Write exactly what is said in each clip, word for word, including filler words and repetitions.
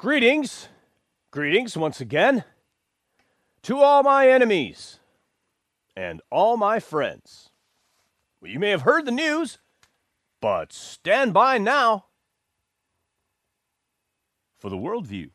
Greetings, greetings once again to all my enemies and all my friends. Well, you may have heard the news, but stand by now for the worldview.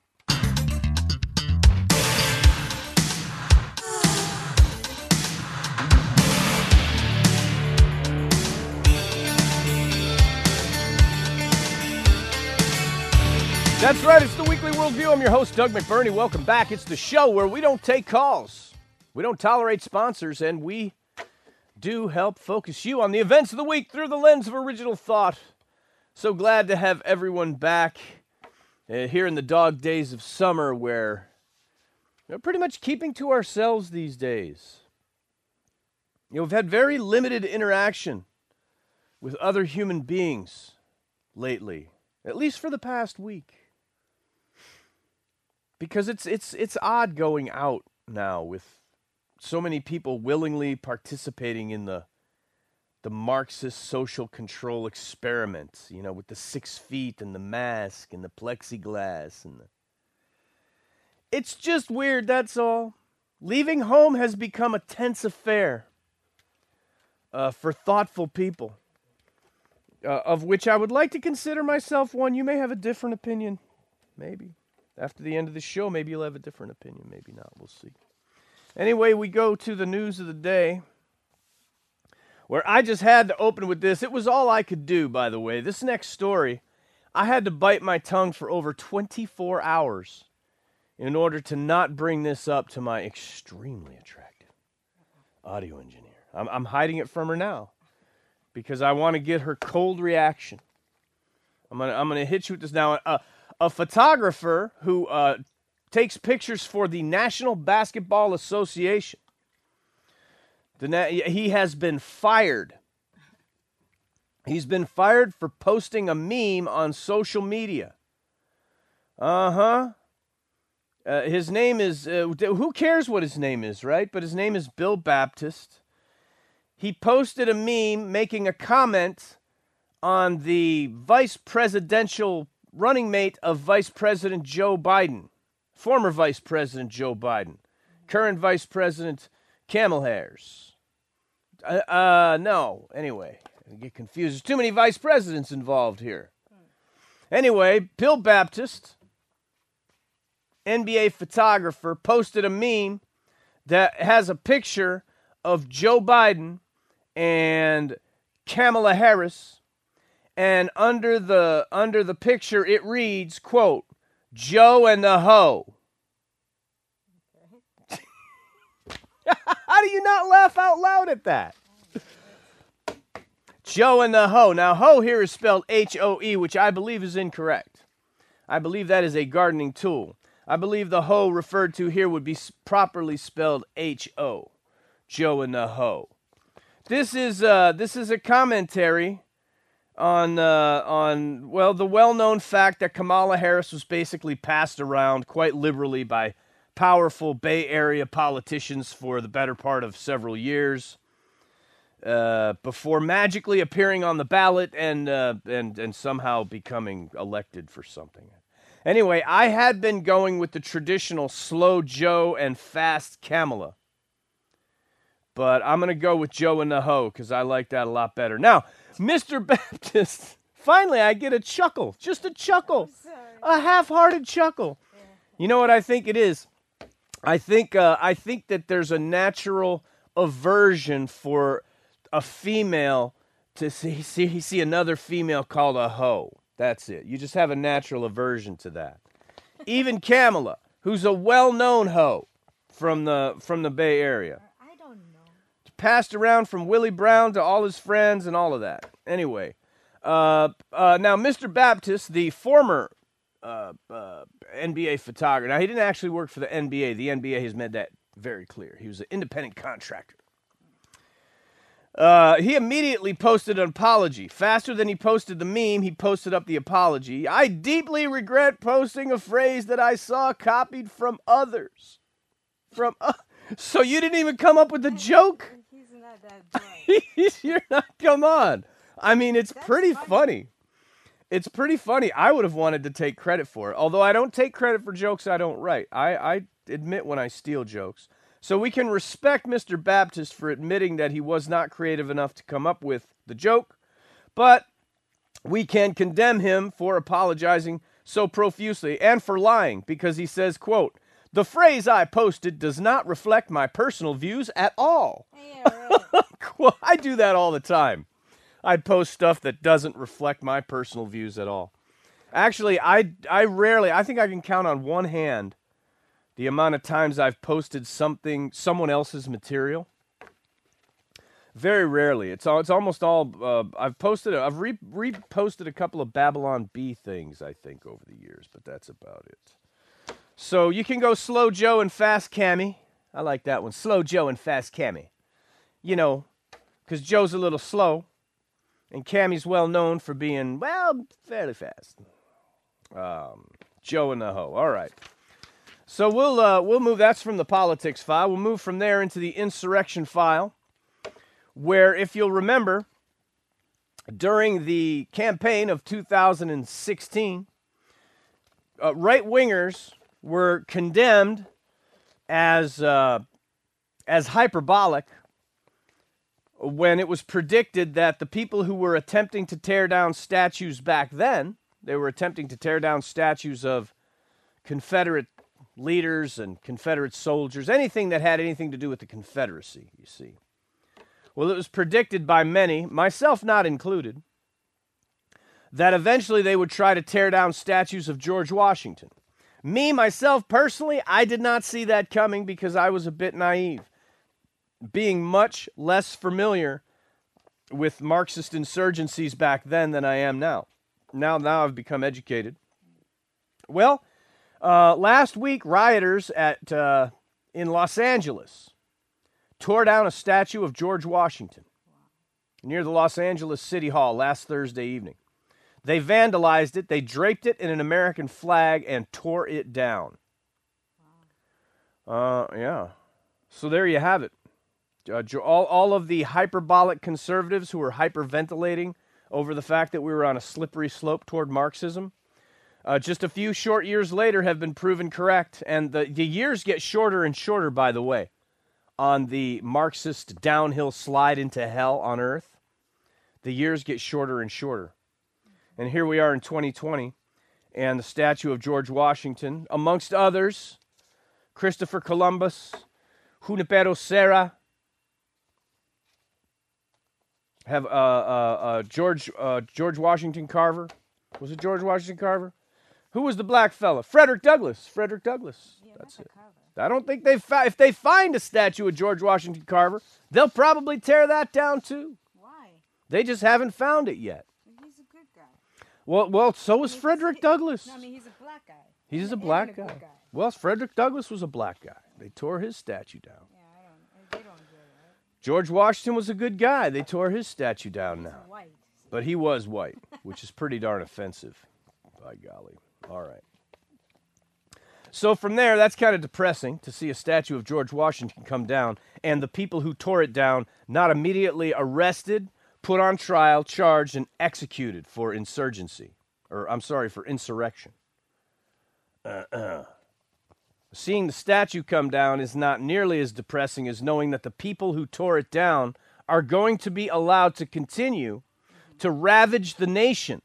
That's right, it's the Weekly Worldview. I'm your host, Doug McBurney. Welcome back. It's the show where we don't take calls, we don't tolerate sponsors, and we do help focus you on the events of the week through the lens of original thought. So glad to have everyone back uh, here in the dog days of summer where we're pretty much keeping to ourselves these days. You know, we've had very limited interaction with other human beings lately, at least for the past week. Because it's it's it's odd going out now with so many people willingly participating in the the Marxist social control experiment, you know, with the six feet and the mask and the plexiglass and the... It's just weird, that's all. Leaving home has become a tense affair uh, for thoughtful people, uh, of which I would like to consider myself one. You may have a different opinion, maybe. After the end of the show, maybe you'll have a different opinion. Maybe not. We'll see. Anyway, we go to the news of the day, where I just had to open with this. It was all I could do, by the way. This next story, I had to bite my tongue for over twenty-four hours in order to not bring this up to my extremely attractive audio engineer. I'm, I'm hiding it from her now because I want to get her cold reaction. I'm gonna I'm gonna hit you with this now. Uh, A photographer who uh, takes pictures for the National Basketball Association. The na- he has been fired. He's been fired for posting a meme on social media. Uh-huh. Uh, his name is, uh, who cares what his name is, right? But his name is Bill Baptist. He posted a meme making a comment on the vice presidential running mate of Vice President Joe Biden, former Vice President Joe Biden, current Vice President Kamala Harris. Uh, uh, no, anyway, I get confused. There's too many vice presidents involved here. Anyway, Bill Baptist, N B A photographer, posted a meme that has a picture of Joe Biden and Kamala Harris. And under the under the picture, it reads, quote, Joe and the hoe. Okay. How do you not laugh out loud at that? Joe and the hoe. Now, hoe here is spelled H O E, which I believe is incorrect. I believe that is a gardening tool. I believe the hoe referred to here would be properly spelled H O. Joe and the hoe. This is uh, this is a commentary on, uh, on well, the well-known fact that Kamala Harris was basically passed around quite liberally by powerful Bay Area politicians for the better part of several years, uh, before magically appearing on the ballot and, uh, and, and somehow becoming elected for something. Anyway, I had been going with the traditional slow Joe and fast Kamala, but I'm going to go with Joe and the hoe because I like that a lot better. Now, Mister Baptist, finally I get a chuckle, just a chuckle, a half-hearted chuckle. Yeah. You know what I think it is? I think uh, I think that there's a natural aversion for a female to see, see see another female called a hoe. That's it. You just have a natural aversion to that. Even Kamala, who's a well-known hoe from the from the Bay Area. Passed around from Willie Brown to all his friends and all of that. Anyway, uh, uh, now Mister Baptist, the former uh, uh, N B A photographer, now he didn't actually work for the N B A. The N B A has made that very clear. He was an independent contractor. Uh, he immediately posted an apology. Faster than he posted the meme, he posted up the apology. I deeply regret posting a phrase that I saw copied from others. From uh, So you didn't even come up with a joke? You're not, come on. I mean, it's That's pretty funny. funny. It's pretty funny. I would have wanted to take credit for it, although I don't take credit for jokes I don't write. I, I admit when I steal jokes. So we can respect Mister Baptist for admitting that he was not creative enough to come up with the joke, but we can condemn him for apologizing so profusely and for lying because he says, quote, "The phrase I posted does not reflect my personal views at all." Yeah, right. I do that all the time. I post stuff that doesn't reflect my personal views at all. Actually, I, I rarely, I think I can count on one hand the amount of times I've posted something, someone else's material. Very rarely. It's all, it's almost all, uh, I've posted, I've re- reposted a couple of Babylon Bee things, I think, over the years, but that's about it. So you can go Slow Joe and Fast Cammy. I like that one. Slow Joe and Fast Cammy. You know, because Joe's a little slow. And Cammy's well known for being, well, fairly fast. Um, Joe and the Ho. All right. So we'll uh, we'll move. That's from the politics file. We'll move from there into the insurrection file, where, if you'll remember, during the campaign of two thousand sixteen, uh, right-wingers were condemned as uh, as hyperbolic when it was predicted that the people who were attempting to tear down statues back then, they were attempting to tear down statues of Confederate leaders and Confederate soldiers, anything that had anything to do with the Confederacy, you see. Well, it was predicted by many, myself not included, that eventually they would try to tear down statues of George Washington. Me, myself, personally, I did not see that coming because I was a bit naive, being much less familiar with Marxist insurgencies back then than I am now. Now, now I've become educated. Well, uh, last week, rioters at uh, in Los Angeles tore down a statue of George Washington near the Los Angeles City Hall last Thursday evening. They vandalized it, they draped it in an American flag, and tore it down. Uh, yeah. So there you have it. Uh, all, all of the hyperbolic conservatives who were hyperventilating over the fact that we were on a slippery slope toward Marxism, uh, just a few short years later have been proven correct. And the, the years get shorter and shorter, by the way, on the Marxist downhill slide into hell on Earth. The years get shorter and shorter. And here we are in twenty twenty, and the statue of George Washington, amongst others, Christopher Columbus, Junipero Serra, have uh, uh, uh, George uh, George Washington Carver. Was it George Washington Carver? Who was the black fella? Frederick Douglass. Frederick Douglass. Yeah, That's it. Carver. I don't think they fa- if they find a statue of George Washington Carver, they'll probably tear that down too. Why? They just haven't found it yet. He's a good guy. Well, well, so was I mean, Frederick he- Douglass. No, I mean, he's a black guy. He's And- a and black good guy. guy. Well, Frederick Douglass was a black guy. They tore his statue down. Yeah, I don't. They don't get it. George Washington was a good guy. They tore his statue down He's now. white. But he was white, which is pretty darn offensive. By golly. All right. So from there, that's kind of depressing to see a statue of George Washington come down and the people who tore it down not immediately arrested, put on trial, charged, and executed for insurgency. Or, I'm sorry, for insurrection. Uh-uh. Seeing the statue come down is not nearly as depressing as knowing that the people who tore it down are going to be allowed to continue to ravage the nation.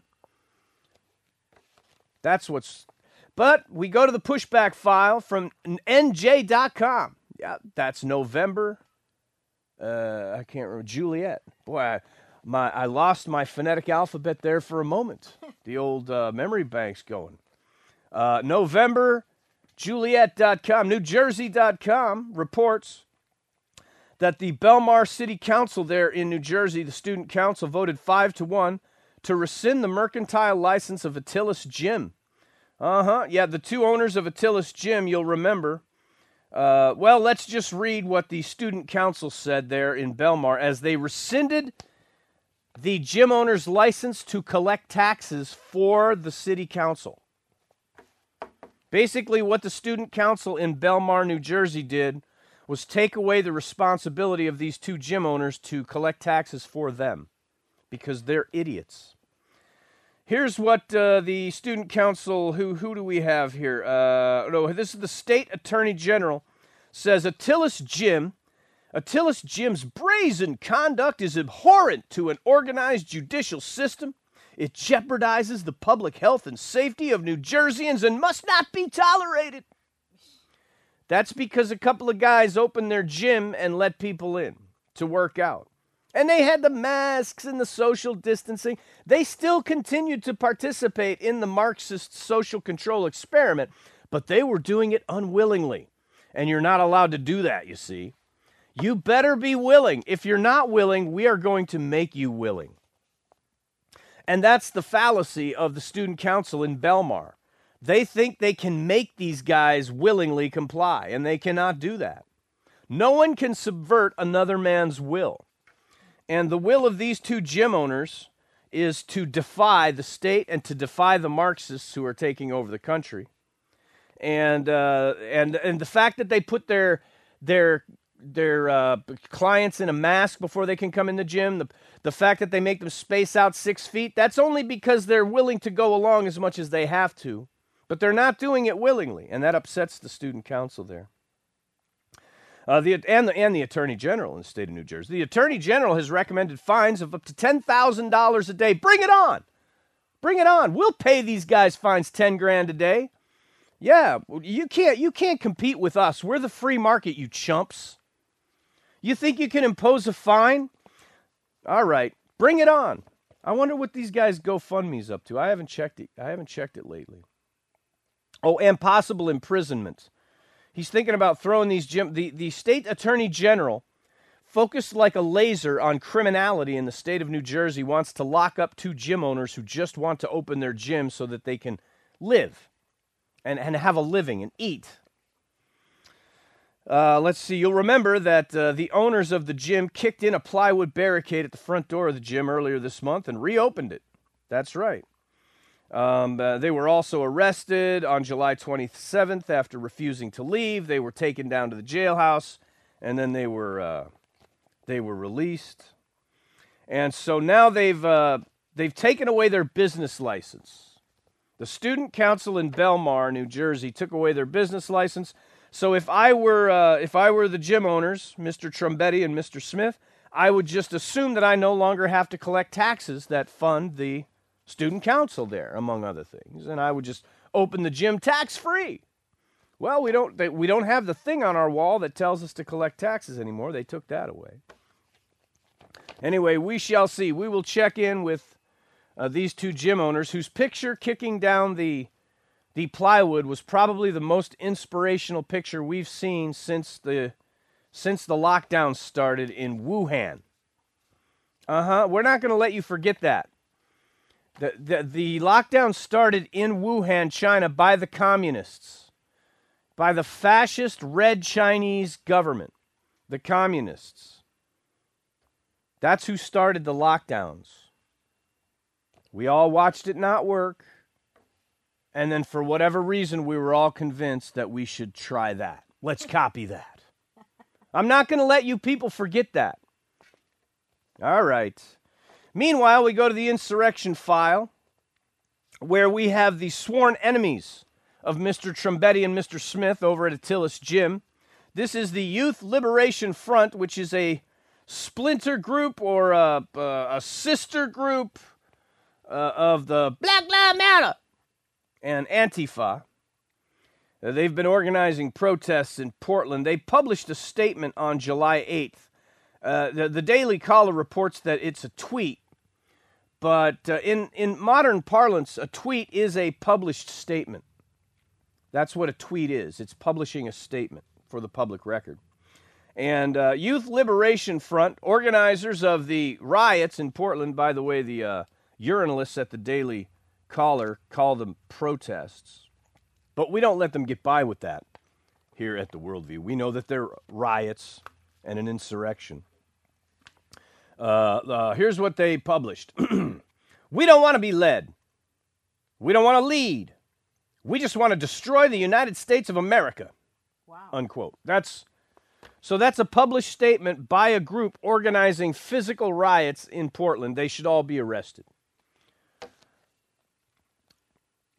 That's what's... But we go to the pushback file from N J dot com. Yeah, that's November. Uh, I can't remember. Juliet. Boy, I, my I lost my phonetic alphabet there for a moment. The old uh, memory bank's going. Uh, November, Juliet dot com, New Jersey dot com reports that the Belmar City Council there in New Jersey, the student council, voted five to one to rescind the mercantile license of Attilis Gym. Uh-huh. Yeah, the two owners of Attilis Gym, you'll remember. Uh, well, let's just read what the student council said there in Belmar as they rescinded the gym owner's license to collect taxes for the city council. Basically, what the student council in Belmar, New Jersey did was take away the responsibility of these two gym owners to collect taxes for them because they're idiots. Here's what uh, the student council, who who do we have here? Uh, no, this is the state attorney general, says Attilas Gym, Attilas Gym's brazen conduct is abhorrent to an organized judicial system. It jeopardizes the public health and safety of New Jerseyans and must not be tolerated. That's because a couple of guys opened their gym and let people in to work out. And they had the masks and the social distancing. They still continued to participate in the Marxist social control experiment, but they were doing it unwillingly. And you're not allowed to do that, you see. You better be willing. If you're not willing, we are going to make you willing. And that's the fallacy of the student council in Belmar. They think they can make these guys willingly comply, and they cannot do that. No one can subvert another man's will. And the will of these two gym owners is to defy the state and to defy the Marxists who are taking over the country. And uh, and and the fact that they put their their their uh, clients in a mask before they can come in the gym, the the fact that they make them space out six feet, that's only because they're willing to go along as much as they have to. But they're not doing it willingly, and that upsets the student council there. Uh, the, and, the, and the Attorney General in the state of New Jersey. The Attorney General has recommended fines of up to ten thousand dollars a day. Bring it on. Bring it on. We'll pay these guys fines ten grand a day. Yeah, you can't, you can't compete with us. We're the free market, you chumps. You think you can impose a fine? All right, bring it on. I wonder what these guys' GoFundMe's up to. I haven't checked it. I haven't checked it lately. Oh, and possible imprisonment. He's thinking about throwing these gym. The, the state attorney general, focused like a laser on criminality in the state of New Jersey, wants to lock up two gym owners who just want to open their gym so that they can live and, and have a living and eat. Uh, let's see. You'll remember that uh, the owners of the gym kicked in a plywood barricade at the front door of the gym earlier this month and reopened it. That's right. Um, uh, they were also arrested on July twenty-seventh after refusing to leave. They were taken down to the jailhouse, and then they were uh, they were released. And so now they've uh, they've taken away their business license. The student council in Belmar, New Jersey, took away their business license. So if I were uh, if I were the gym owners, Mister Trumbetti and Mister Smith, I would just assume that I no longer have to collect taxes that fund the student council there, among other things, and I would just open the gym tax-free. Well, we don't they, we don't have the thing on our wall that tells us to collect taxes anymore. They took that away. Anyway, we shall see. We will check in with uh, these two gym owners whose picture kicking down the the plywood was probably the most inspirational picture we've seen since the since the lockdown started in Wuhan. Uh-huh. We're not going to let you forget that. The, the the lockdown started in Wuhan, China, by the communists, by the fascist red Chinese government, the communists. That's who started the lockdowns. We all watched it not work, and then for whatever reason, we were all convinced that we should try that. Let's copy that. I'm not going to let you people forget that. All right. Meanwhile, we go to the insurrection file, where we have the sworn enemies of Mister Trumbetti and Mister Smith over at Attilas Gym. This is the Youth Liberation Front, which is a splinter group or a, a, a sister group uh, of the Black Lives Matter and Antifa. Uh, they've been organizing protests in Portland. They published a statement on July eighth. Uh, the, the Daily Caller reports that it's a tweet. But uh, in, in modern parlance, a tweet is a published statement. That's what a tweet is. It's publishing a statement for the public record. And uh, Youth Liberation Front, organizers of the riots in Portland, by the way, the uh, urinalists at the Daily Caller call them protests. But we don't let them get by with that here at the Worldview. We know that they're riots and an insurrection. Uh, uh, here's what they published. We don't want to be led. We don't want to lead. We just want to destroy the United States of America. Wow. Unquote. That's so that's a published statement by a group organizing physical riots in Portland. They should all be arrested.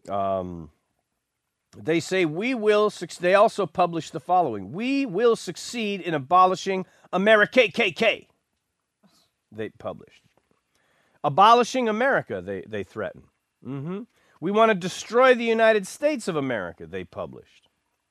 Um, they say we will, they also publish the following. We will succeed in abolishing America K K K. They published. Abolishing America, they, they threaten. Mm-hmm. We want to destroy the United States of America, they published.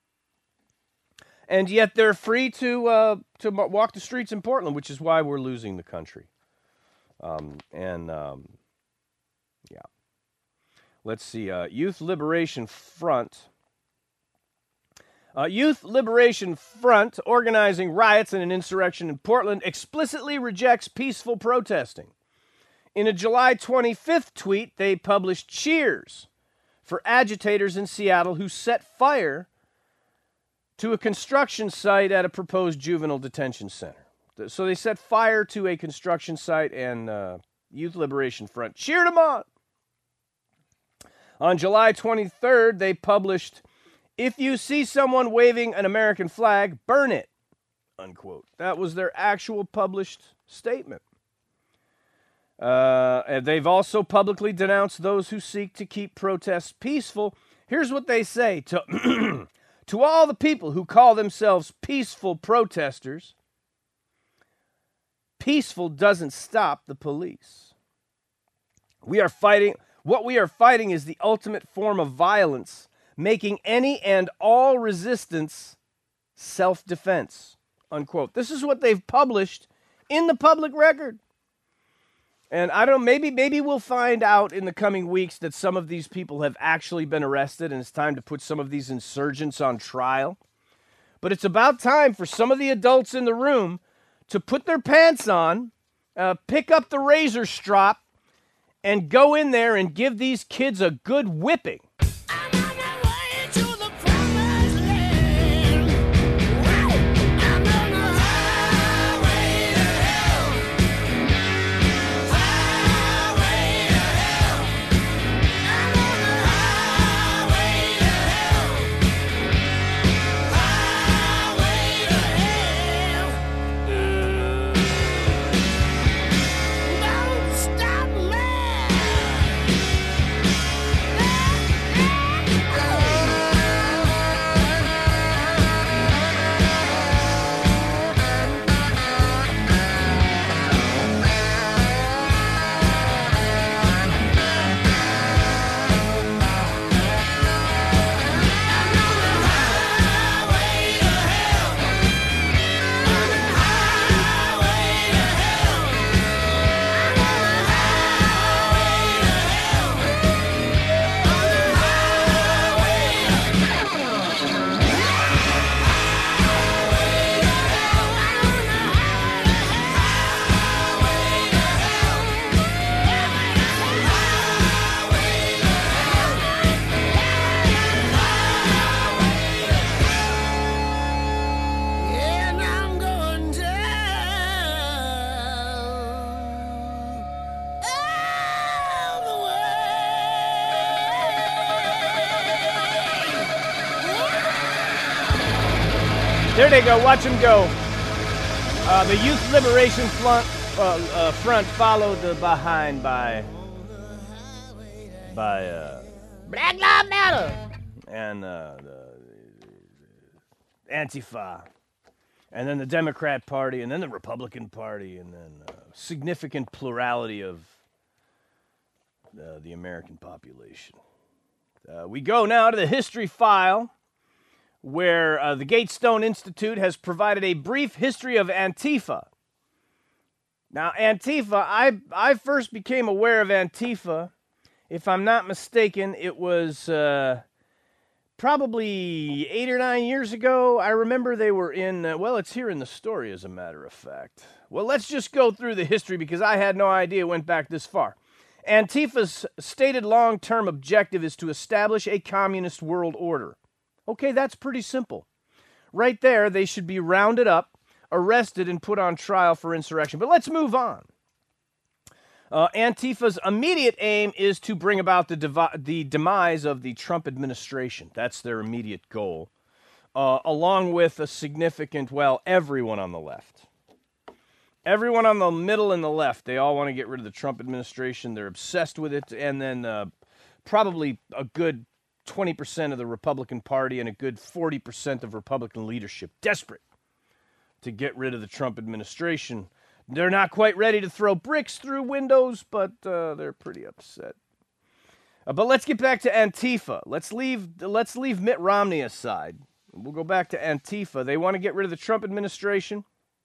And yet they're free to uh, to walk the streets in Portland, which is why we're losing the country. Um, and, um, yeah. Let's see. Uh, Youth Liberation Front. Uh, Youth Liberation Front, organizing riots and an insurrection in Portland, explicitly rejects peaceful protesting. In a July twenty-fifth tweet, they published cheers for agitators in Seattle who set fire to a construction site at a proposed juvenile detention center. So they set fire to a construction site, and uh, Youth Liberation Front cheered them on. On July twenty-third, they published, "If you see someone waving an American flag, burn it," unquote. That was their actual published statement. Uh, and they've also publicly denounced those who seek to keep protests peaceful. Here's what they say. To, to all the people who call themselves peaceful protesters, peaceful doesn't stop the police. We are fighting, what we are fighting is the ultimate form of violence, making any and all resistance self-defense, unquote. This is what they've published in the public record. And I don't know, maybe, maybe we'll find out in the coming weeks that some of these people have actually been arrested and it's time to put some of these insurgents on trial. But it's about time for some of the adults in the room to put their pants on, uh, pick up the razor strop, and go in there and give these kids a good whipping. There they go. Watch them go. Uh, the Youth Liberation Front, uh, uh, front followed uh, behind by by uh, Black Lives Matter and uh, the Antifa, and then the Democrat Party, and then the Republican Party, and then uh, significant plurality of uh, the American population. Uh, we go now to the history file, where uh, the Gatestone Institute has provided a brief history of Antifa. Now, Antifa, I I first became aware of Antifa, if I'm not mistaken, it was uh, probably eight or nine years ago. I remember they were in, uh, well, it's here in the story, as a matter of fact. Well, let's just go through the history, because I had no idea it went back this far. Antifa's stated long-term objective is to establish a communist world order. Okay, that's pretty simple. Right there, they should be rounded up, arrested, and put on trial for insurrection. But let's move on. Uh, Antifa's immediate aim is to bring about the, devi- the demise of the Trump administration. That's their immediate goal, uh, along with a significant, well, everyone on the left. Everyone on the middle and the left, they all want to get rid of the Trump administration. They're obsessed with it, and then uh, probably a good twenty percent of the Republican Party and a good forty percent of Republican leadership desperate to get rid of the Trump administration. They're not quite ready to throw bricks through windows, but uh, they're pretty upset. Uh, but let's get back to Antifa. Let's leave, let's leave Mitt Romney aside. We'll go back to Antifa. They want to get rid of the Trump administration.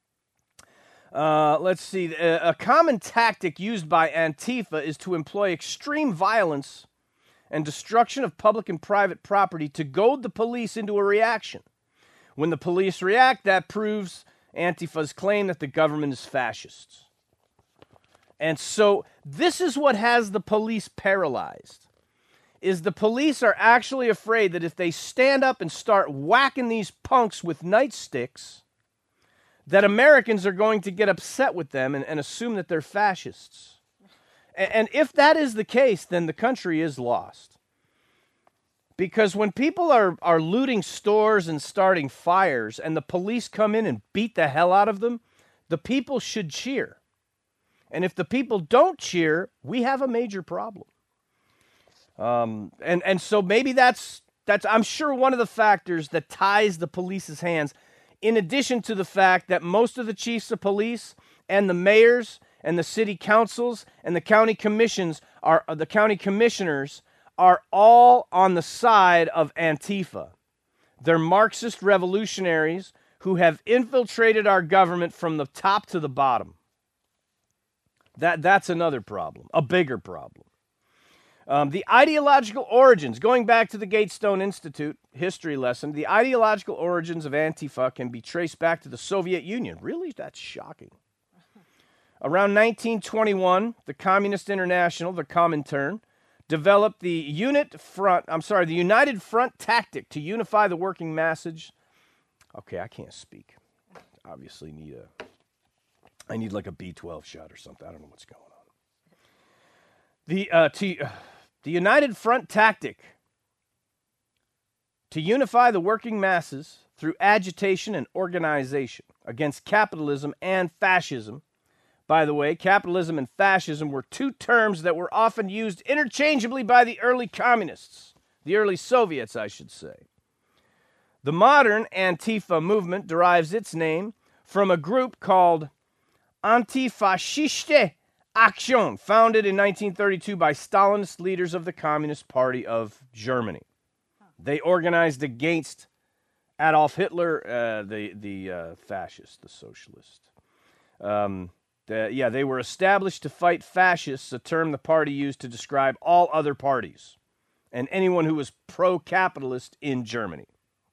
Uh, let's see. A, a common tactic used by Antifa is to employ extreme violence and destruction of public and private property to goad the police into a reaction. When the police react, that proves Antifa's claim that the government is fascist. And so this is what has the police paralyzed, is the police are actually afraid that if they stand up and start whacking these punks with nightsticks, that Americans are going to get upset with them and, and assume that they're fascists. And, and if that is the case, then the country is lost. Because when people are, are looting stores and starting fires and the police come in and beat the hell out of them, the people should cheer. And if the people don't cheer, we have a major problem. Um, and, and so maybe that's, that's, I'm sure, one of the factors that ties the police's hands, in addition to the fact that most of the chiefs of police and the mayors and the city councils and the county commissions are, the county commissioners are all on the side of Antifa. They're Marxist revolutionaries who have infiltrated our government from the top to the bottom. That, that's another problem, a bigger problem. Um, the ideological origins, going back to the Gatestone Institute history lesson, the ideological origins of Antifa can be traced back to the Soviet Union. Really? That's shocking. Around nineteen twenty-one, the Communist International, the Comintern, developed the unit front, I'm sorry, the United Front tactic to unify the working masses. Okay, I can't speak. Obviously need a, I need like a B twelve shot or something. I don't know what's going on. The, uh, to, uh, the United Front tactic to unify the working masses through agitation and organization against capitalism and fascism. By the way, capitalism and fascism were two terms that were often used interchangeably by the early communists, the early Soviets, I should say. The modern Antifa movement derives its name from a group called Antifaschistische Aktion, founded in nineteen thirty-two by Stalinist leaders of the Communist Party of Germany. They organized against Adolf Hitler, uh, the, the uh, fascist, the socialist. Um... Uh, yeah, they were established to fight fascists, a term the party used to describe all other parties and anyone who was pro-capitalist in Germany.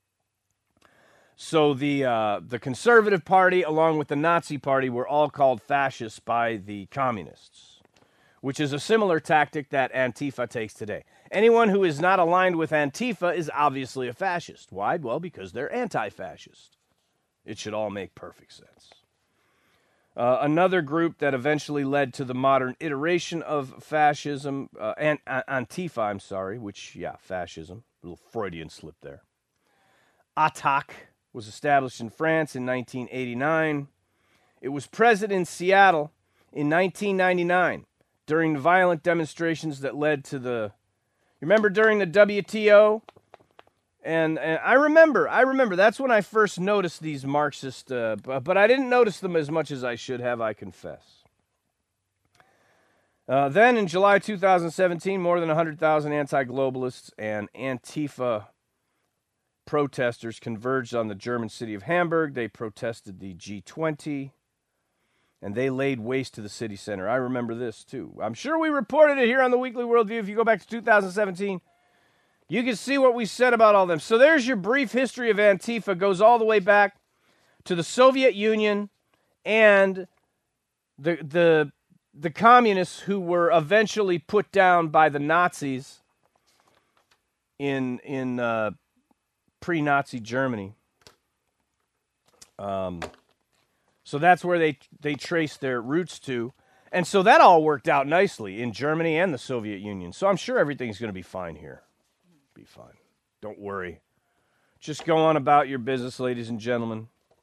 So the uh, the Conservative Party, along with the Nazi Party, were all called fascists by the communists, which is a similar tactic that Antifa takes today. Anyone who is not aligned with Antifa is obviously a fascist. Why? Well, because they're anti-fascist. It should all make perfect sense. Uh, another group that eventually led to the modern iteration of fascism, uh, and, uh, Antifa, I'm sorry, which, yeah, fascism, a little Freudian slip there. A T A C was established in France in nineteen eighty-nine. It was present in Seattle in nineteen ninety-nine during the violent demonstrations that led to the, you remember during the W T O? And, and I remember, I remember, that's when I first noticed these Marxist, uh, but, but I didn't notice them as much as I should have, I confess. Uh, then in July two thousand seventeen, more than one hundred thousand anti-globalists and Antifa protesters converged on the German city of Hamburg. They protested the G twenty, and they laid waste to the city center. I remember this, too. I'm sure we reported it here on the Weekly Worldview. If you go back to two thousand seventeen, you can see what we said about all them. So there's your brief history of Antifa. It goes all the way back to the Soviet Union and the the the communists who were eventually put down by the Nazis in in uh, pre-Nazi Germany. Um, so that's where they they trace their roots to. And so that all worked out nicely in Germany and the Soviet Union. So I'm sure everything's going to be fine here. Be fine. Don't worry. Just go on about your business, ladies and gentlemen.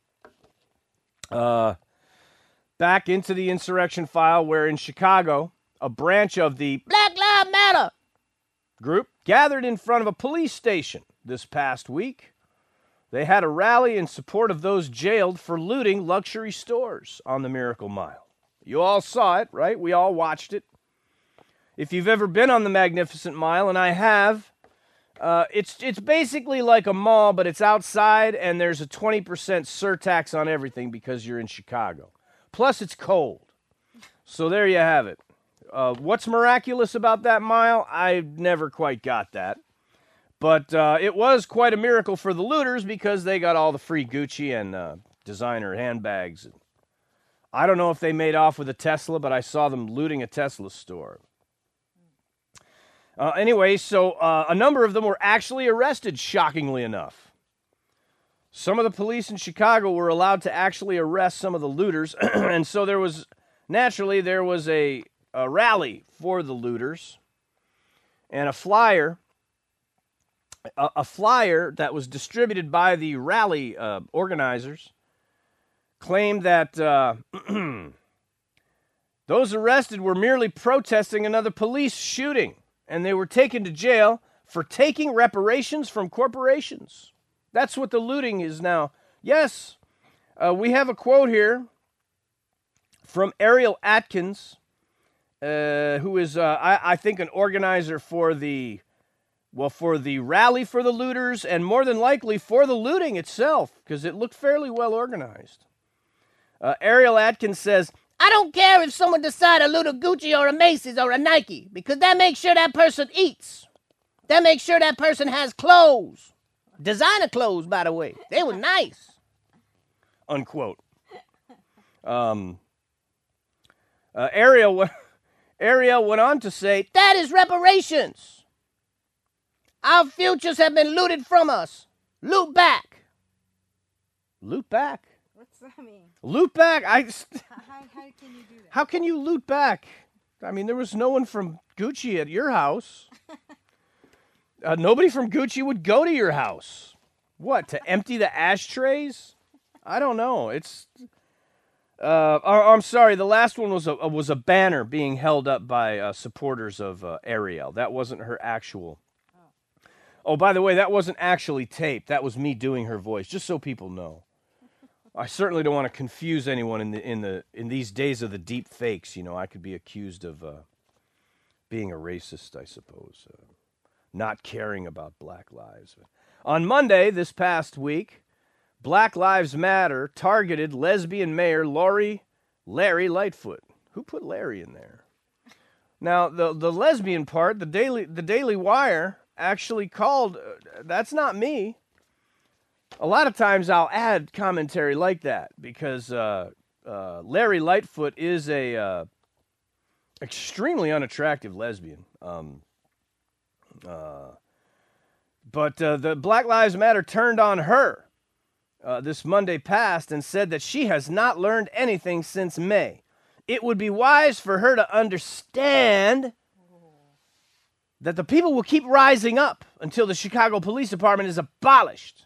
Uh, back into the insurrection file, where in Chicago, a branch of the Black Lives Matter group gathered in front of a police station this past week. They had a rally in support of those jailed for looting luxury stores on the Miracle Mile. You all saw it, right? We all watched it. If you've ever been on the Magnificent Mile, and I have, uh, it's it's basically like a mall, but it's outside, and there's a twenty percent surtax on everything because you're in Chicago. Plus, it's cold. So there you have it. Uh, what's miraculous about that mile? I never quite got that. But uh, it was quite a miracle for the looters because they got all the free Gucci and uh, designer handbags. I don't know if they made off with a Tesla, but I saw them looting a Tesla store. Uh, anyway, so uh, a number of them were actually arrested, shockingly enough. Some of the police in Chicago were allowed to actually arrest some of the looters, and so there was, naturally, there was a, a rally for the looters, and a flyer, a, a flyer that was distributed by the rally uh, organizers claimed that uh, those arrested were merely protesting another police shooting, and they were taken to jail for taking reparations from corporations. That's what the looting is now. Yes, uh, we have a quote here from Ariel Atkins, uh, who is, uh, I, I think, an organizer for the, well, for the rally for the looters, and more than likely for the looting itself, because it looked fairly well organized. Uh, Ariel Atkins says, I don't care if someone decides to loot a Gucci or a Macy's or a Nike, because that makes sure that person eats. That makes sure that person has clothes. Designer clothes, by the way. They were nice. Unquote. Um, uh, Ariel, Ariel went on to say, that is reparations. Our futures have been looted from us. Loot back. Loot back? What's that mean? Loot back? I, How, how, how can you do that? how can you loot back? I mean, there was no one from Gucci at your house. Uh, nobody from Gucci would go to your house. What, to empty the ashtrays? I don't know. It's, uh, oh, I'm sorry, the last one was a, was a banner being held up by uh, supporters of uh, Ariel. That wasn't her actual. Oh. oh, by the way, that wasn't actually taped. That was me doing her voice, just so people know. I certainly don't want to confuse anyone in the in the in these days of the deep fakes. You know, I could be accused of uh, being a racist, I suppose, uh, not caring about Black lives. On Monday this past week, Black Lives Matter targeted lesbian mayor Lori Larry Lightfoot. Who put Larry in there? Now, the the lesbian part, the Daily the Daily Wire actually called. Uh, that's not me. A lot of times I'll add commentary like that because uh, uh, Larry Lightfoot is a uh, extremely unattractive lesbian. Um, uh, but uh, the Black Lives Matter turned on her uh, this Monday past and said that she has not learned anything since May. It would be wise for her to understand that the people will keep rising up until the Chicago Police Department is abolished.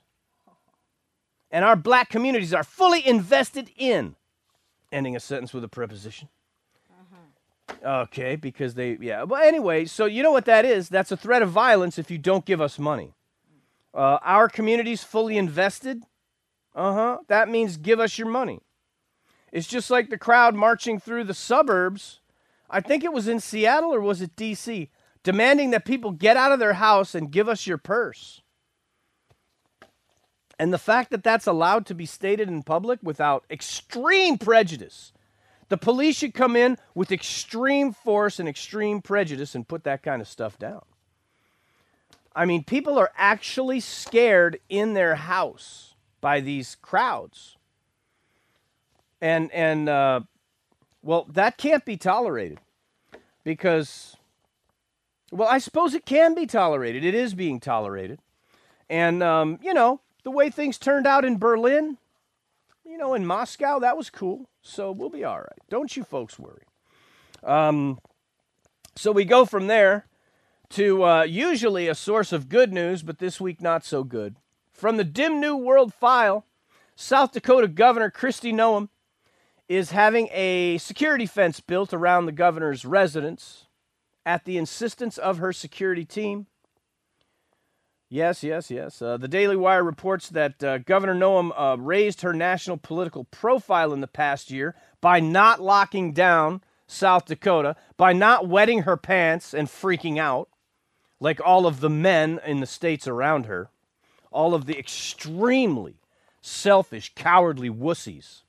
And our black communities are fully invested in ending a sentence with a preposition. Uh-huh. Okay, because they, yeah. But anyway, so you know what that is? That's a threat of violence if you don't give us money. Uh, our community's fully invested. Uh-huh. That means give us your money. It's just like the crowd marching through the suburbs. I think it was in Seattle or was it D C, demanding that people get out of their house and give us your purse. And the fact that that's allowed to be stated in public without extreme prejudice, the police should come in with extreme force and extreme prejudice and put that kind of stuff down. I mean, people are actually scared in their house by these crowds. And, and uh, well, that can't be tolerated because, well, I suppose it can be tolerated. It is being tolerated. And, um, you know, the way things turned out in Berlin, you know, in Moscow, that was cool. So we'll be all right. Don't you folks worry. Um, so we go from there to uh, usually a source of good news, but this week not so good. From the Dim New World File, South Dakota Governor Kristi Noem is having a security fence built around the governor's residence at the insistence of her security team. Yes, yes, yes. Uh, the Daily Wire reports that uh, Governor Noem uh, raised her national political profile in the past year by not locking down South Dakota, by not wetting her pants and freaking out like all of the men in the states around her, all of the extremely selfish, cowardly wussies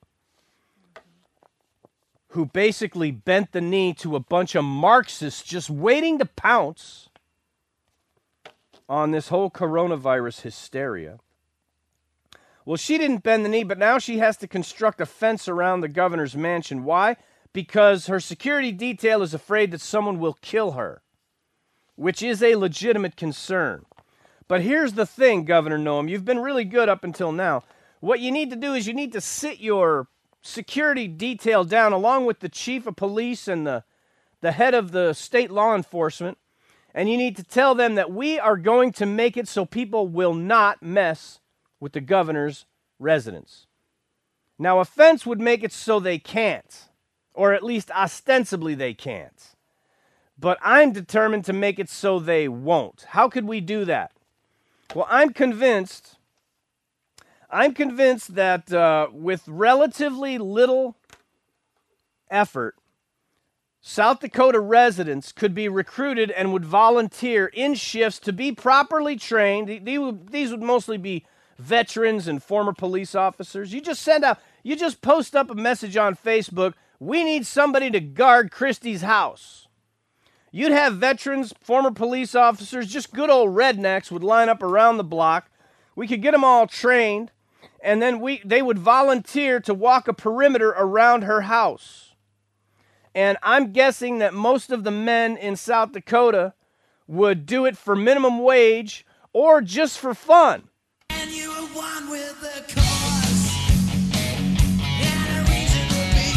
who basically bent the knee to a bunch of Marxists just waiting to pounce on this whole coronavirus hysteria. Well, she didn't bend the knee, but now she has to construct a fence around the governor's mansion. Why? Because her security detail is afraid that someone will kill her, which is a legitimate concern. But here's the thing, Governor Noem, you've been really good up until now. What you need to do is you need to sit your security detail down along with the chief of police and the, the head of the state law enforcement, and you need to tell them that we are going to make it so people will not mess with the governor's residence. Now, a fence would make it so they can't, or at least ostensibly they can't. But I'm determined to make it so they won't. How could we do that? Well, I'm convinced, I'm convinced that uh, with relatively little effort, South Dakota residents could be recruited and would volunteer in shifts to be properly trained. These would mostly be veterans and former police officers. You just send out, you just post up a message on Facebook, we need somebody to guard Christie's house. You'd have veterans, former police officers, just good old rednecks would line up around the block. We could get them all trained, and then we they would volunteer to walk a perimeter around her house. And I'm guessing that most of the men in South Dakota would do it for minimum wage or just for fun. And you were one with the cause, and a reason to be.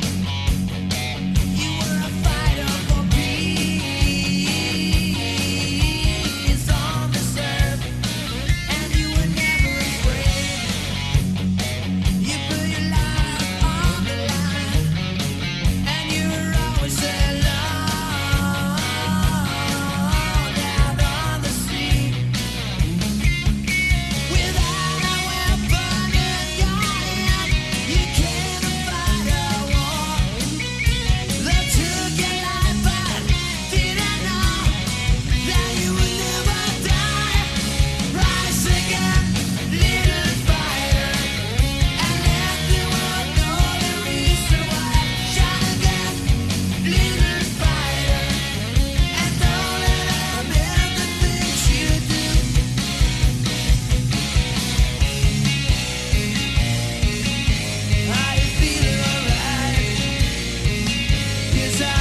You were a fighter for peace on this earth, and you were never afraid. You put your life on the line, and you were always alone out on the sea. Without a weapon in your hand, you can't fight a war. They took your life, but didn't know that you would never die. Rise again, little fighter, and let the world know the reason why. Shine again, little fighter, and don't let them hear the things you do. Are you feeling alright? 'Cause I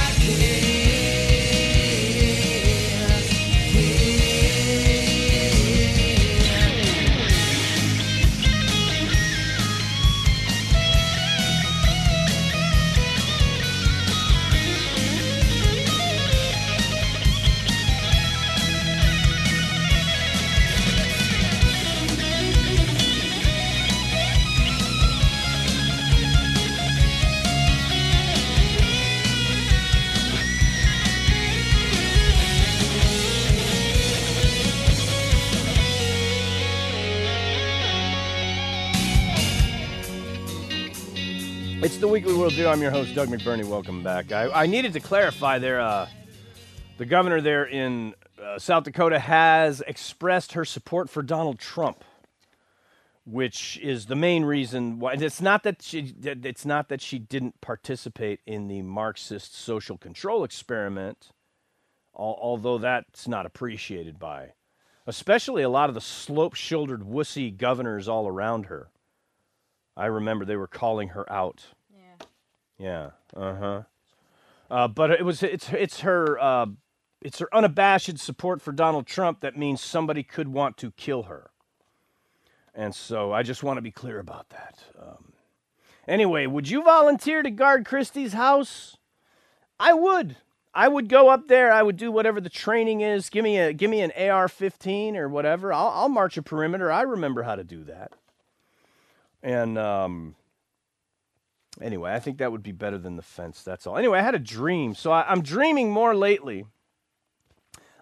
It's the Weekly World View. I'm your host, Doug McBurney. Welcome back. I, I needed to clarify there. Uh, the governor there in uh, South Dakota has expressed her support for Donald Trump, which is the main reason why. It's not that she. It's not that she didn't participate in the Marxist social control experiment, al- although that's not appreciated by, especially a lot of the slope-shouldered wussy governors all around her. I remember they were calling her out. Yeah. Yeah. Uh-huh. Uh But it was it's it's her uh, it's her unabashed support for Donald Trump that means somebody could want to kill her, and so I just want to be clear about that. Um, anyway, would you volunteer to guard Christie's house? I would. I would go up there. I would do whatever the training is. Give me a give me an A R fifteen or whatever. I'll I'll march a perimeter. I remember how to do that. And um, anyway, I think that would be better than the fence. That's all. Anyway, I had a dream. So I, I'm dreaming more lately.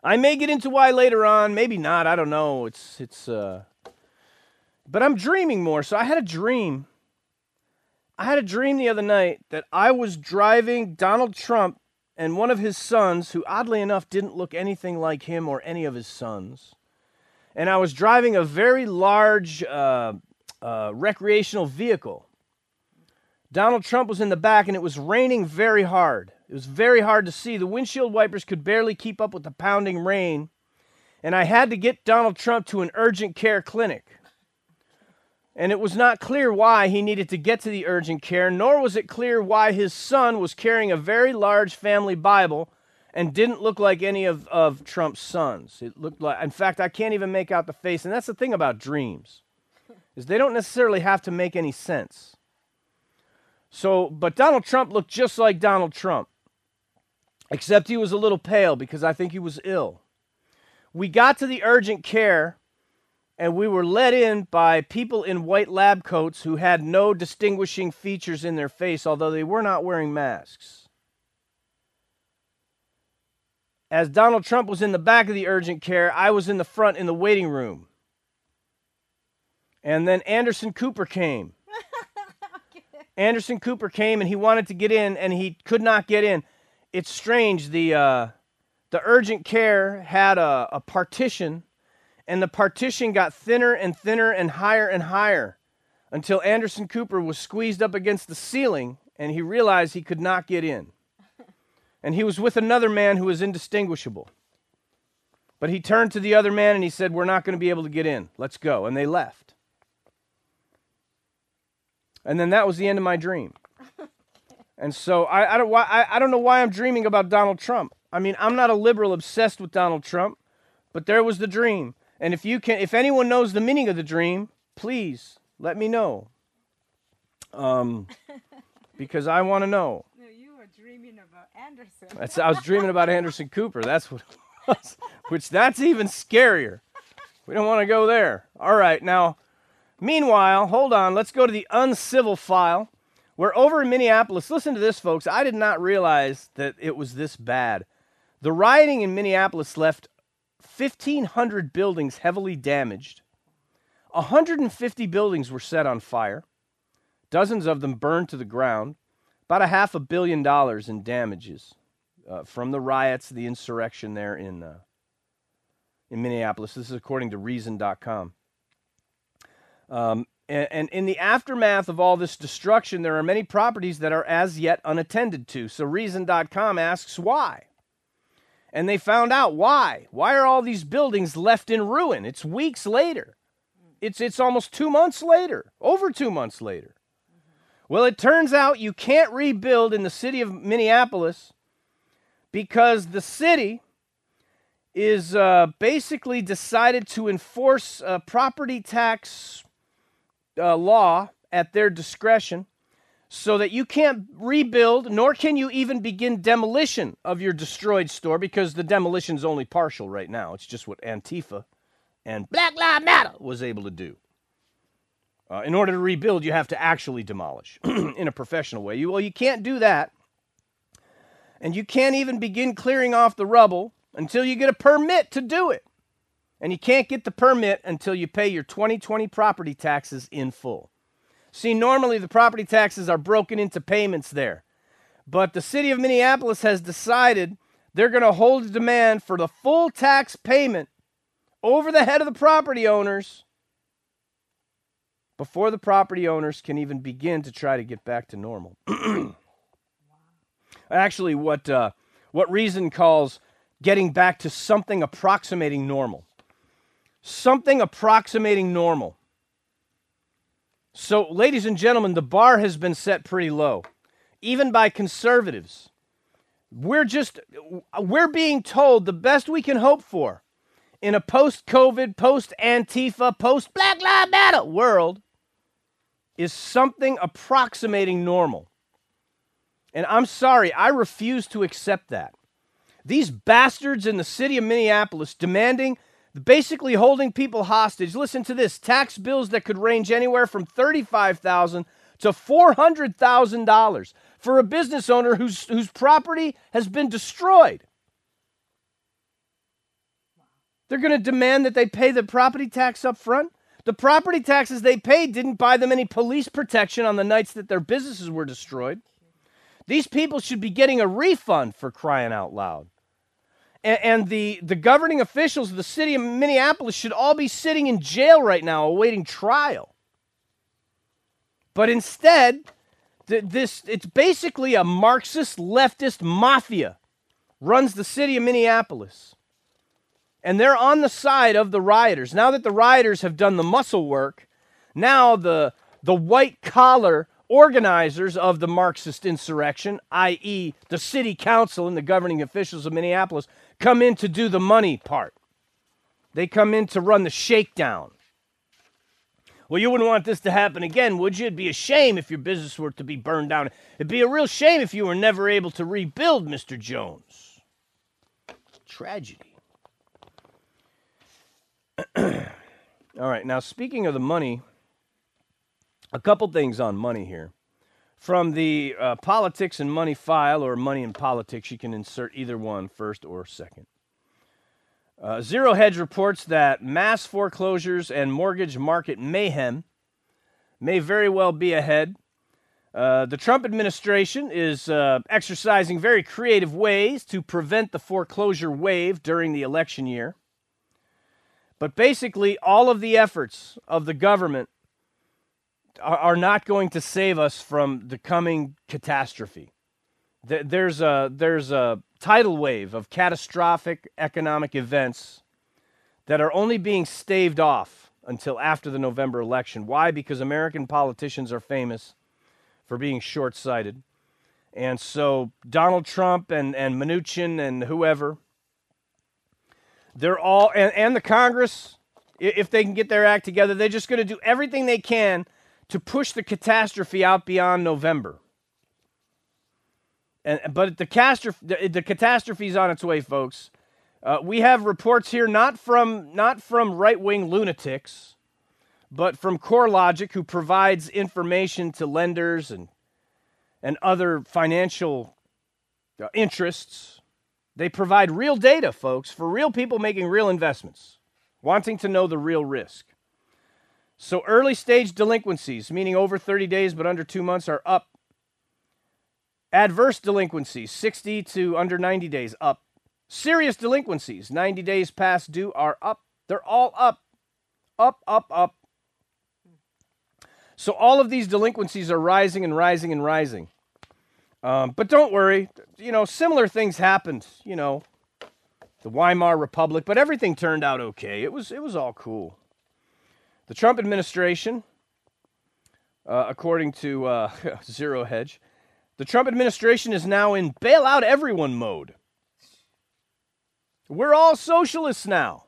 I may get into why later on, maybe not, I don't know. It's, it's, uh, but I'm dreaming more. So I had a dream. I had a dream the other night that I was driving Donald Trump and one of his sons, who oddly enough didn't look anything like him or any of his sons. And I was driving a very large uh, uh, recreational vehicle. Donald Trump was in the back, and it was raining very hard. It was very hard to see. The windshield wipers could barely keep up with the pounding rain. And I had to get Donald Trump to an urgent care clinic. And it was not clear why he needed to get to the urgent care, nor was it clear why his son was carrying a very large family Bible and didn't look like any of, of Trump's sons. It looked like, in fact, I can't even make out the face. And that's the thing about dreams, is they don't necessarily have to make any sense. So, but Donald Trump looked just like Donald Trump, except he was a little pale because I think he was ill. We got to the urgent care, and we were let in by people in white lab coats who had no distinguishing features in their face, although they were not wearing masks. As Donald Trump was in the back of the urgent care, I was in the front in the waiting room. And then Anderson Cooper came. Okay. Anderson Cooper came, and he wanted to get in, and he could not get in. It's strange. The uh, the urgent care had a, a partition, and the partition got thinner and thinner and higher and higher until Anderson Cooper was squeezed up against the ceiling, and he realized he could not get in. And he was with another man who was indistinguishable. But he turned to the other man and he said, "We're not going to be able to get in. Let's go." And they left. And then that was the end of my dream. And so I, I don't why I, I don't know why I'm dreaming about Donald Trump. I mean, I'm not a liberal obsessed with Donald Trump, but there was the dream. And if you can, if anyone knows the meaning of the dream, please let me know. Um, because I want to know. No, you were dreaming about Anderson. That's, I was dreaming about Anderson Cooper. That's what it was. Which, that's even scarier. We don't want to go there. All right, now, meanwhile, hold on. Let's go to the uncivil file. We're over in Minneapolis. Listen to this, folks. I did not realize that it was this bad. The rioting in Minneapolis left fifteen hundred buildings heavily damaged. one hundred fifty buildings were set on fire. Dozens of them burned to the ground. About a half a billion dollars in damages uh, from the riots, the insurrection there in uh, in Minneapolis. This is according to reason dot com. Um, and, and in the aftermath of all this destruction, there are many properties that are as yet unattended to. So reason dot com asks why. And they found out why. Why are all these buildings left in ruin? It's weeks later. It's, it's almost two months later, over two months later. Well, it turns out you can't rebuild in the city of Minneapolis because the city is uh, basically decided to enforce a property tax uh, law at their discretion so that you can't rebuild, nor can you even begin demolition of your destroyed store because the demolition's only partial right now. It's just what Antifa and Black Lives Matter was able to do. Uh, in order to rebuild, you have to actually demolish in a professional way. You, well, you can't do that. And you can't even begin clearing off the rubble until you get a permit to do it. And you can't get the permit until you pay your twenty twenty property taxes in full. See, normally the property taxes are broken into payments there. But the city of Minneapolis has decided they're going to hold a demand for the full tax payment over the head of the property owners before the property owners can even begin to try to get back to normal. Actually, what uh, what Reason calls getting back to something approximating normal. Something approximating normal. So, ladies and gentlemen, the bar has been set pretty low, even by conservatives. We're just, we're being told the best we can hope for in a post-COVID, post-Antifa, post-Black Lives Matter world is something approximating normal. And I'm sorry, I refuse to accept that. These bastards in the city of Minneapolis demanding, basically holding people hostage. Listen to this, tax bills that could range anywhere from thirty-five thousand dollars to four hundred thousand dollars for a business owner whose, whose property has been destroyed. They're going to demand that they pay the property tax up front. The property taxes they paid didn't buy them any police protection on the nights that their businesses were destroyed. These people should be getting a refund, for crying out loud. And, and the, the governing officials of the city of Minneapolis should all be sitting in jail right now awaiting trial. But instead, th- this it's basically a Marxist leftist mafia runs the city of Minneapolis. And they're on the side of the rioters. Now that the rioters have done the muscle work, now the, the white-collar organizers of the Marxist insurrection, that is the city council and the governing officials of Minneapolis, come in to do the money part. They come in to run the shakedown. Well, you wouldn't want this to happen again, would you? It'd be a shame if your business were to be burned down. It'd be a real shame if you were never able to rebuild, Mister Jones. Tragedy. All right, now speaking of the money, a couple things on money here. From the uh, politics and money file, or money and politics, you can insert either one, first or second. Uh, Zero Hedge reports that mass foreclosures and mortgage market mayhem may very well be ahead. Uh, the Trump administration is uh, exercising very creative ways to prevent the foreclosure wave during the election year. But basically, all of the efforts of the government are, are not going to save us from the coming catastrophe. Th- there's a there's a tidal wave of catastrophic economic events that are only being staved off until after the November election. Why? Because American politicians are famous for being short-sighted. And so Donald Trump and, and Mnuchin and whoever, they're all, and, and the Congress, if they can get their act together, they're just going to do everything they can to push the catastrophe out beyond November. And but the catastrophe, the, the catastrophe is on its way, folks. Uh, we have reports here not from not from right-wing lunatics, but from CoreLogic, who provides information to lenders and and other financial uh, interests. They provide real data, folks, for real people making real investments, wanting to know the real risk. So early stage delinquencies, meaning over thirty days but under two months, are up. Adverse delinquencies, sixty to under ninety days, up. Serious delinquencies, ninety days past due, are up. They're all up. Up, up, up. So all of these delinquencies are rising and rising and rising. Um, but don't worry, you know, similar things happened, you know, the Weimar Republic, but everything turned out okay. It was it was all cool. The Trump administration, uh, according to uh, Zero Hedge, the Trump administration is now in bail out everyone mode. We're all socialists now.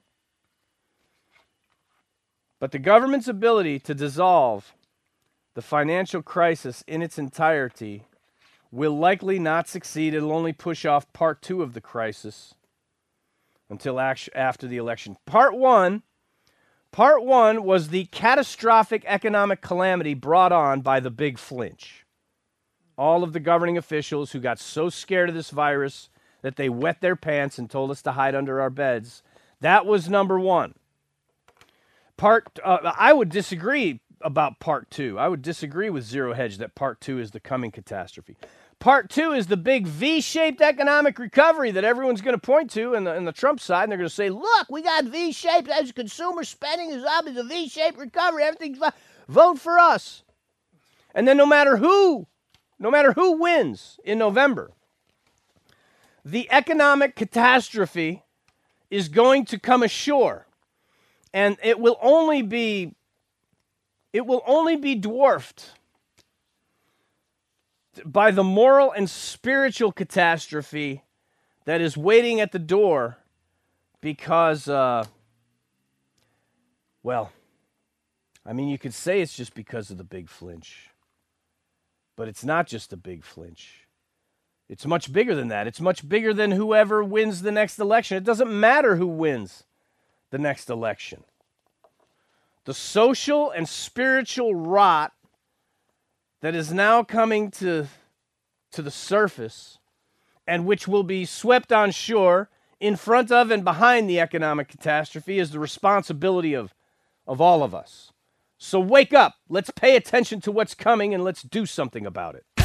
But the government's ability to dissolve the financial crisis in its entirety will likely not succeed. It'll only push off part two of the crisis until after the election. Part one, part one was the catastrophic economic calamity brought on by the big flinch. All of the governing officials who got so scared of this virus that they wet their pants and told us to hide under our beds. That was number one. Part, uh, I would disagree about part two. I would disagree with Zero Hedge that part two is the coming catastrophe. Part two is the big V-shaped economic recovery that everyone's going to point to in the, in the Trump side, and they're going to say, look, we got V-shaped, as consumer spending is up, it's a V-shaped recovery, everything's fine. Vote for us. And then no matter who, no matter who wins in November, the economic catastrophe is going to come ashore, and it will only be, it will only be dwarfed by the moral and spiritual catastrophe that is waiting at the door because, uh, well, I mean, you could say it's just because of the big flinch, but it's not just the big flinch. It's much bigger than that. It's much bigger than whoever wins the next election. It doesn't matter who wins the next election. The social and spiritual rot that is now coming to, to the surface and which will be swept on shore in front of and behind the economic catastrophe is the responsibility of, of all of us. So wake up, let's pay attention to what's coming, and let's do something about it.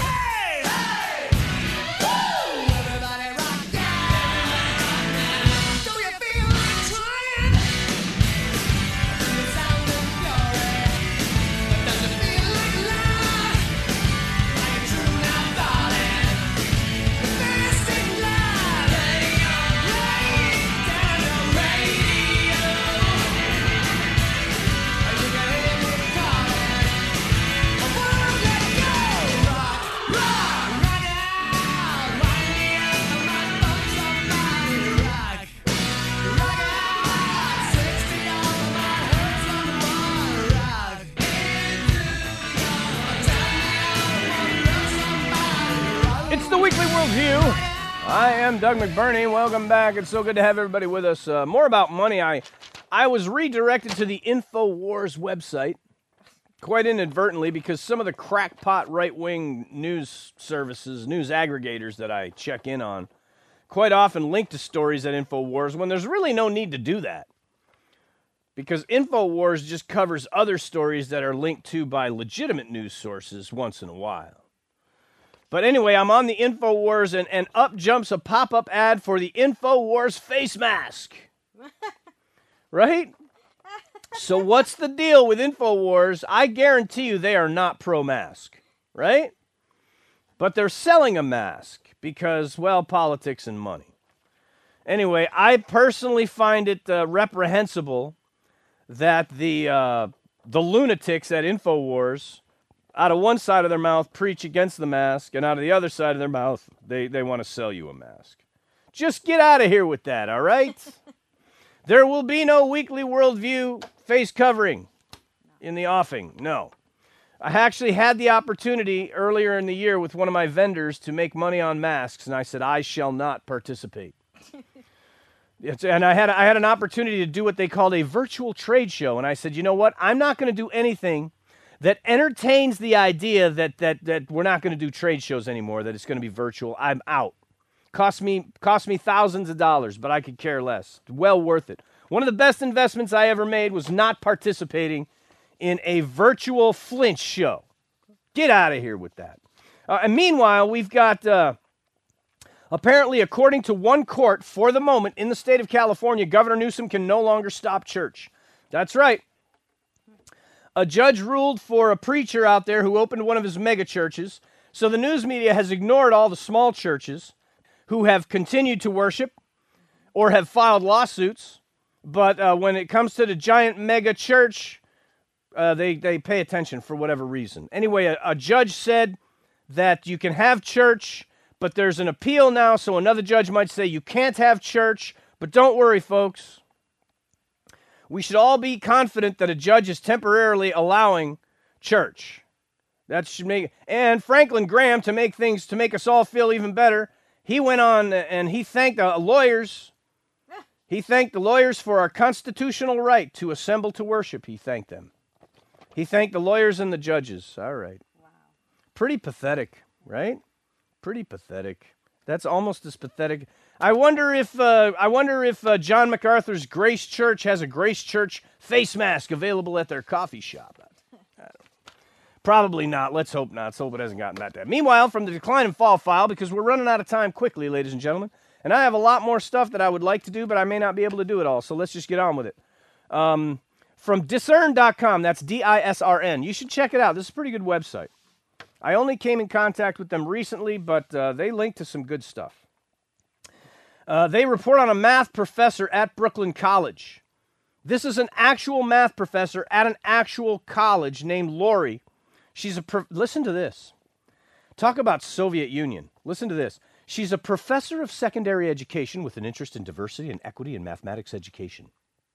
Weekly Worldview. I am Doug McBurney. Welcome back. It's so good to have everybody with us. Uh, more about money. I, I was redirected to the InfoWars website quite inadvertently because some of the crackpot right-wing news services, news aggregators that I check in on, quite often link to stories at InfoWars when there's really no need to do that. Because InfoWars just covers other stories that are linked to by legitimate news sources once in a while. But anyway, I'm on the InfoWars, and, and up jumps a pop-up ad for the InfoWars face mask. Right? So what's the deal with InfoWars? I guarantee you they are not pro-mask, right? But they're selling a mask because, well, politics and money. Anyway, I personally find it uh, reprehensible that the uh, the lunatics at InfoWars, out of one side of their mouth, preach against the mask, and out of the other side of their mouth, they, they want to sell you a mask. Just get out of here with that, all right? There will be no Weekly Worldview face covering in the offing. No. I actually had the opportunity earlier in the year with one of my vendors to make money on masks, and I said, I shall not participate. It's, and I had I had an opportunity to do what they called a virtual trade show, and I said, you know what? I'm not going to do anything that entertains the idea that that that we're not going to do trade shows anymore, that it's going to be virtual. I'm out. Cost me cost me thousands of dollars, but I could care less. Well worth it. One of the best investments I ever made was not participating in a virtual flinch show. Get out of here with that. Uh, and meanwhile, we've got, uh, apparently, according to one court, for the moment, in the state of California, Governor Newsom can no longer stop church. That's right. A judge ruled for a preacher out there who opened one of his mega churches. So the news media has ignored all the small churches who have continued to worship or have filed lawsuits. But uh, when it comes to the giant mega church, uh, they, they pay attention for whatever reason. Anyway, a, a judge said that you can have church, but there's an appeal now. So another judge might say you can't have church. But don't worry, folks. We should all be confident that a judge is temporarily allowing church. That should make, and Franklin Graham, to make things, to make us all feel even better, he went on and he thanked the lawyers. He thanked the lawyers for our constitutional right to assemble to worship. He thanked them. He thanked the lawyers and the judges. All right. Wow. Pretty pathetic, right? Pretty pathetic. That's almost as pathetic. I wonder if uh, I wonder if uh, John MacArthur's Grace Church has a Grace Church face mask available at their coffee shop. I don't know. Probably not. Let's hope not. Let's hope it hasn't gotten that bad. Meanwhile, from the Decline and Fall file, because we're running out of time quickly, ladies and gentlemen, and I have a lot more stuff that I would like to do, but I may not be able to do it all, so let's just get on with it. Um, from discern dot com, that's D I S R N. You should check it out. This is a pretty good website. I only came in contact with them recently, but uh, they link to some good stuff. Uh, they report on a math professor at Brooklyn College. This is an actual math professor at an actual college named Lori. She's a pro- listen to this. Talk about Soviet Union. Listen to this. She's a professor of secondary education with an interest in diversity and equity in mathematics education.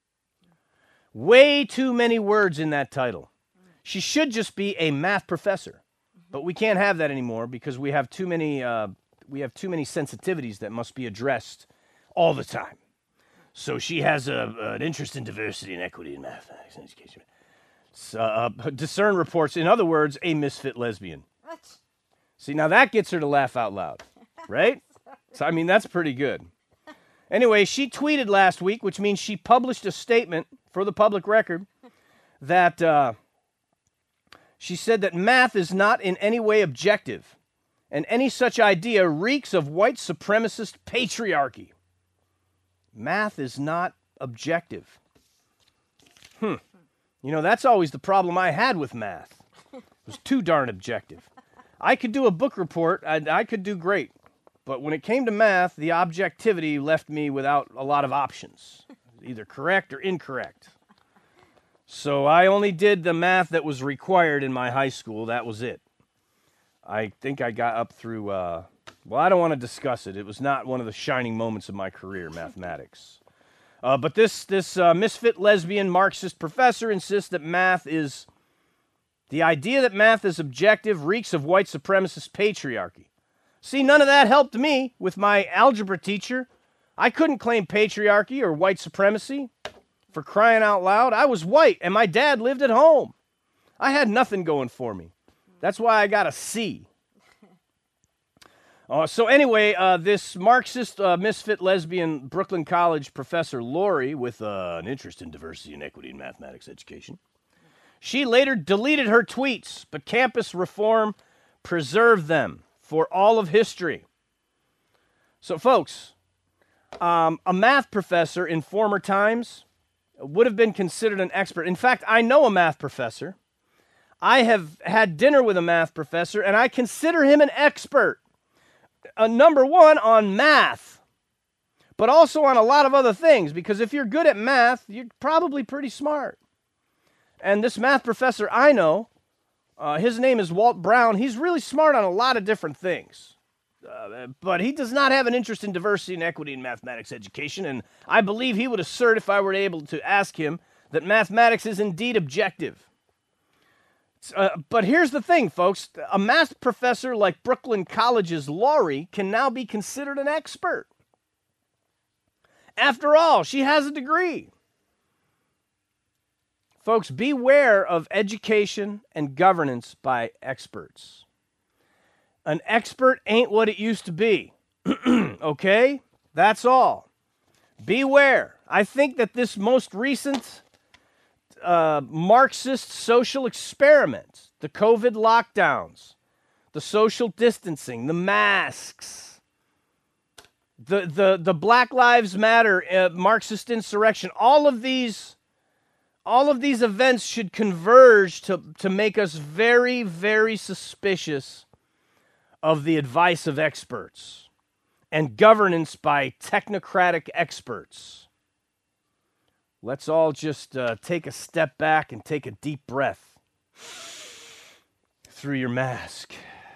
Way too many words in that title. She should just be a math professor. But we can't have that anymore because we have too many uh, we have too many sensitivities that must be addressed all the time. So she has a, an interest in diversity and equity in mathematics and education. So, uh, Discern reports, in other words, a misfit lesbian. What? See, now that gets her to laugh out loud, right? So, I mean, that's pretty good. Anyway, she tweeted last week, which means she published a statement for the public record that uh, she said that math is not in any way objective, and any such idea reeks of white supremacist patriarchy. Math is not objective. Hmm. You know, that's always the problem I had with math. It was too darn objective. I could do a book report, and I could do great. But when it came to math, the objectivity left me without a lot of options, either correct or incorrect. So I only did the math that was required in my high school. That was it. I think I got up through, uh, well, I don't want to discuss it. It was not one of the shining moments of my career, mathematics. Uh, but this, this uh, misfit lesbian Marxist professor insists that math is, the idea that math is objective reeks of white supremacist patriarchy. See, none of that helped me with my algebra teacher. I couldn't claim patriarchy or white supremacy. For crying out loud, I was white and my dad lived at home. I had nothing going for me. That's why I got a C. Uh, so anyway, uh, this Marxist uh, misfit lesbian Brooklyn College professor Lori, with uh, an interest in diversity and equity in mathematics education, she later deleted her tweets, but campus reform preserved them for all of history. So folks, um, a math professor in former times would have been considered an expert. In fact, I know a math professor. I have had dinner with a math professor, and I consider him an expert. Uh, number one, on math, but also on a lot of other things, because if you're good at math, you're probably pretty smart. And this math professor I know, uh, his name is Walt Brown. He's really smart on a lot of different things, uh, but he does not have an interest in diversity and equity in mathematics education, and I believe he would assert, if I were able to ask him, that mathematics is indeed objective. Uh, but here's the thing, folks. A math professor like Brooklyn College's Laurie can now be considered an expert. After all, she has a degree. Folks, beware of education and governance by experts. An expert ain't what it used to be. Okay? That's all. Beware. I think that this most recent Uh, Marxist social experiment, the COVID lockdowns, the social distancing, the masks, the the the Black Lives Matter uh, Marxist insurrection, all of these, all of these events should converge to to make us very, very suspicious of the advice of experts and governance by technocratic experts. Let's all just uh, take a step back and take a deep breath through your mask.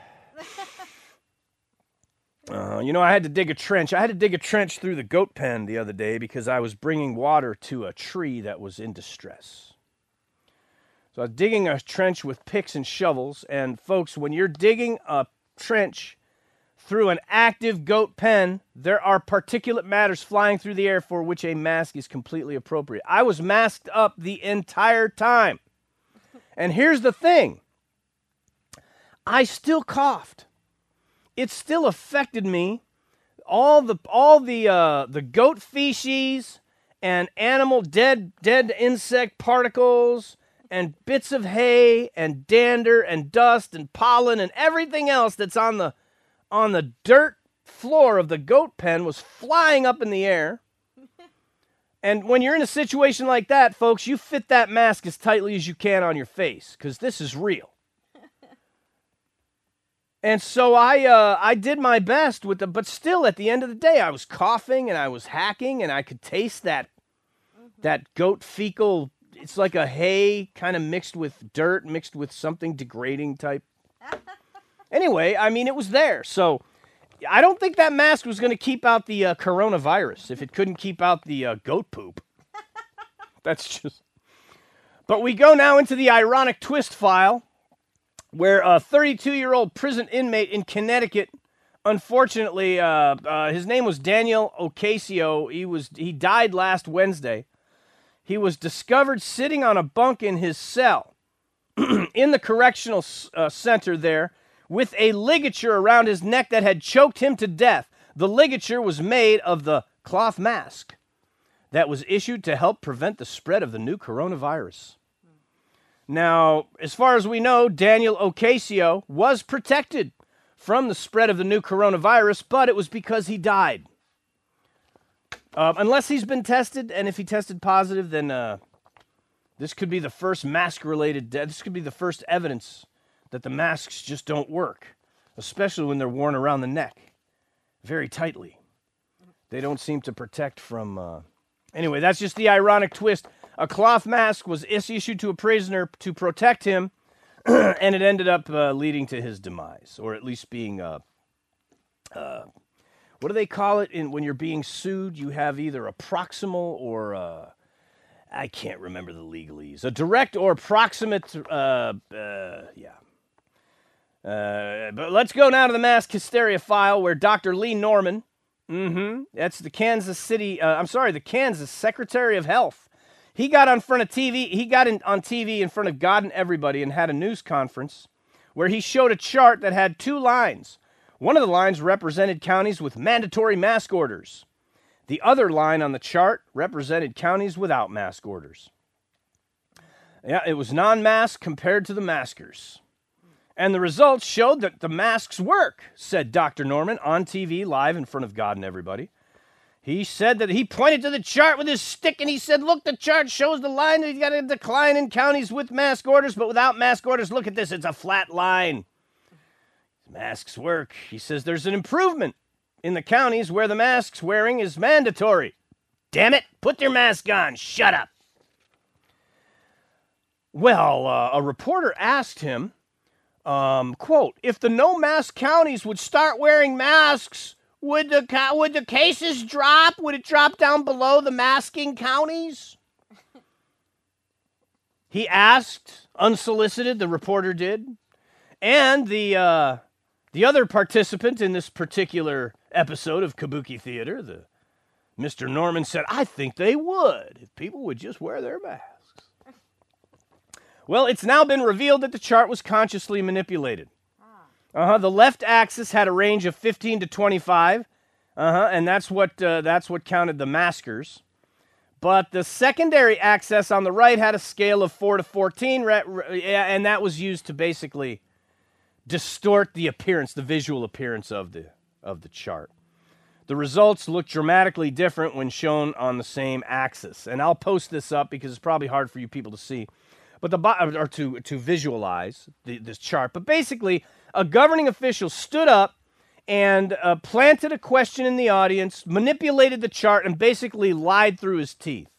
Uh, you know, I had to dig a trench. I had to dig a trench through the goat pen the other day because I was bringing water to a tree that was in distress. So I was digging a trench with picks and shovels. And folks, when you're digging a trench through an active goat pen, there are particulate matters flying through the air for which a mask is completely appropriate. I was masked up the entire time. And here's the thing. I still coughed. It still affected me. All the all the uh, the goat feces and animal dead dead insect particles and bits of hay and dander and dust and pollen and everything else that's on the on the dirt floor of the goat pen was flying up in the air. And when you're in a situation like that, folks, you fit that mask as tightly as you can on your face, because this is real. And so I uh, I did my best with the, but still at the end of the day, I was coughing and I was hacking and I could taste that, that goat fecal, it's like a hay kind of mixed with dirt, mixed with something degrading type. Anyway, I mean, it was there. So I don't think that mask was going to keep out the uh, coronavirus if it couldn't keep out the uh, goat poop. That's just... But we go now into the ironic twist file where a thirty-two-year-old prison inmate in Connecticut, unfortunately, uh, uh, his name was Daniel Ocasio. He was he died last Wednesday. He was discovered sitting on a bunk in his cell in the correctional uh, center there, with a ligature around his neck that had choked him to death. The ligature was made of the cloth mask that was issued to help prevent the spread of the new coronavirus. Now, as far as we know, Daniel Ocasio was protected from the spread of the new coronavirus, but it was because he died. Uh, unless he's been tested, and if he tested positive, then uh, this could be the first mask-related death. This could be the first evidence that the masks just don't work, especially when they're worn around the neck very tightly. They don't seem to protect from... Uh... Anyway, that's just the ironic twist. A cloth mask was is- issued to a prisoner to protect him, and it ended up uh, leading to his demise, or at least being... Uh, uh, what do they call it in when you're being sued? You have either a proximal or... Uh, I can't remember the legalese. A direct or proximate... Uh, uh, yeah. Uh, but let's go now to the mask hysteria file where Doctor Lee Norman... Mm-hmm. That's the Kansas City, uh, I'm sorry, the Kansas Secretary of Health. He got on front of T V, he got in, on T V in front of God and everybody and had a news conference where he showed a chart that had two lines. One of the lines represented counties with mandatory mask orders. The other line on the chart represented counties without mask orders. Yeah, it was non-mask compared to the maskers. And the results showed that the masks work, said Doctor Norman on T V live in front of God and everybody. He said that he pointed to the chart with his stick and he said, look, the chart shows the line that he's got a decline in counties with mask orders, but without mask orders, look at this, it's a flat line. Masks work. He says there's an improvement in the counties where the masks wearing is mandatory. Damn it, put your mask on, shut up. Well, uh, a reporter asked him, Um, quote, if the no-mask counties would start wearing masks, would the ca- would the cases drop? Would it drop down below the masking counties? He asked, unsolicited, the reporter did. And the uh, the other participant in this particular episode of Kabuki Theater, the Mister Norman, said, I think they would if people would just wear their masks. Well, it's now been revealed that the chart was consciously manipulated. Uh-huh. The left axis had a range of fifteen to twenty-five, uh-huh, and that's what uh, that's what counted the maskers. But the secondary axis on the right had a scale of four to fourteen, and that was used to basically distort the appearance, the visual appearance of the of the chart. The results look dramatically different when shown on the same axis, and I'll post this up because it's probably hard for you people to see. But the or to to visualize the, this chart. But basically, a governing official stood up and uh, planted a question in the audience, manipulated the chart, and basically lied through his teeth.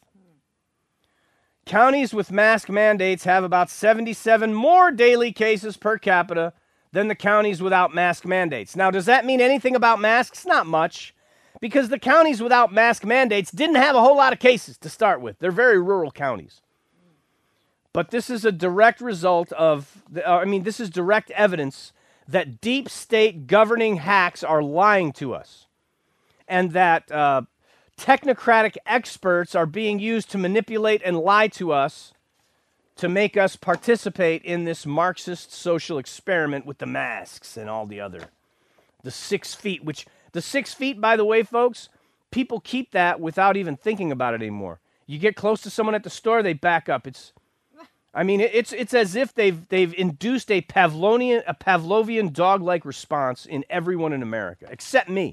Counties with mask mandates have about seventy-seven more daily cases per capita than the counties without mask mandates. Now, does that mean anything about masks? Not much, because the counties without mask mandates didn't have a whole lot of cases to start with. They're very rural counties. But this is a direct result of, the, uh, I mean, this is direct evidence that deep state governing hacks are lying to us, and that uh, technocratic experts are being used to manipulate and lie to us to make us participate in this Marxist social experiment with the masks and all the other, the six feet, which, the six feet, by the way, folks, people keep that without even thinking about it anymore. You get close to someone at the store, they back up. It's I mean, it's it's as if they've they've induced a Pavlovian a Pavlovian dog-like response in everyone in America, except me.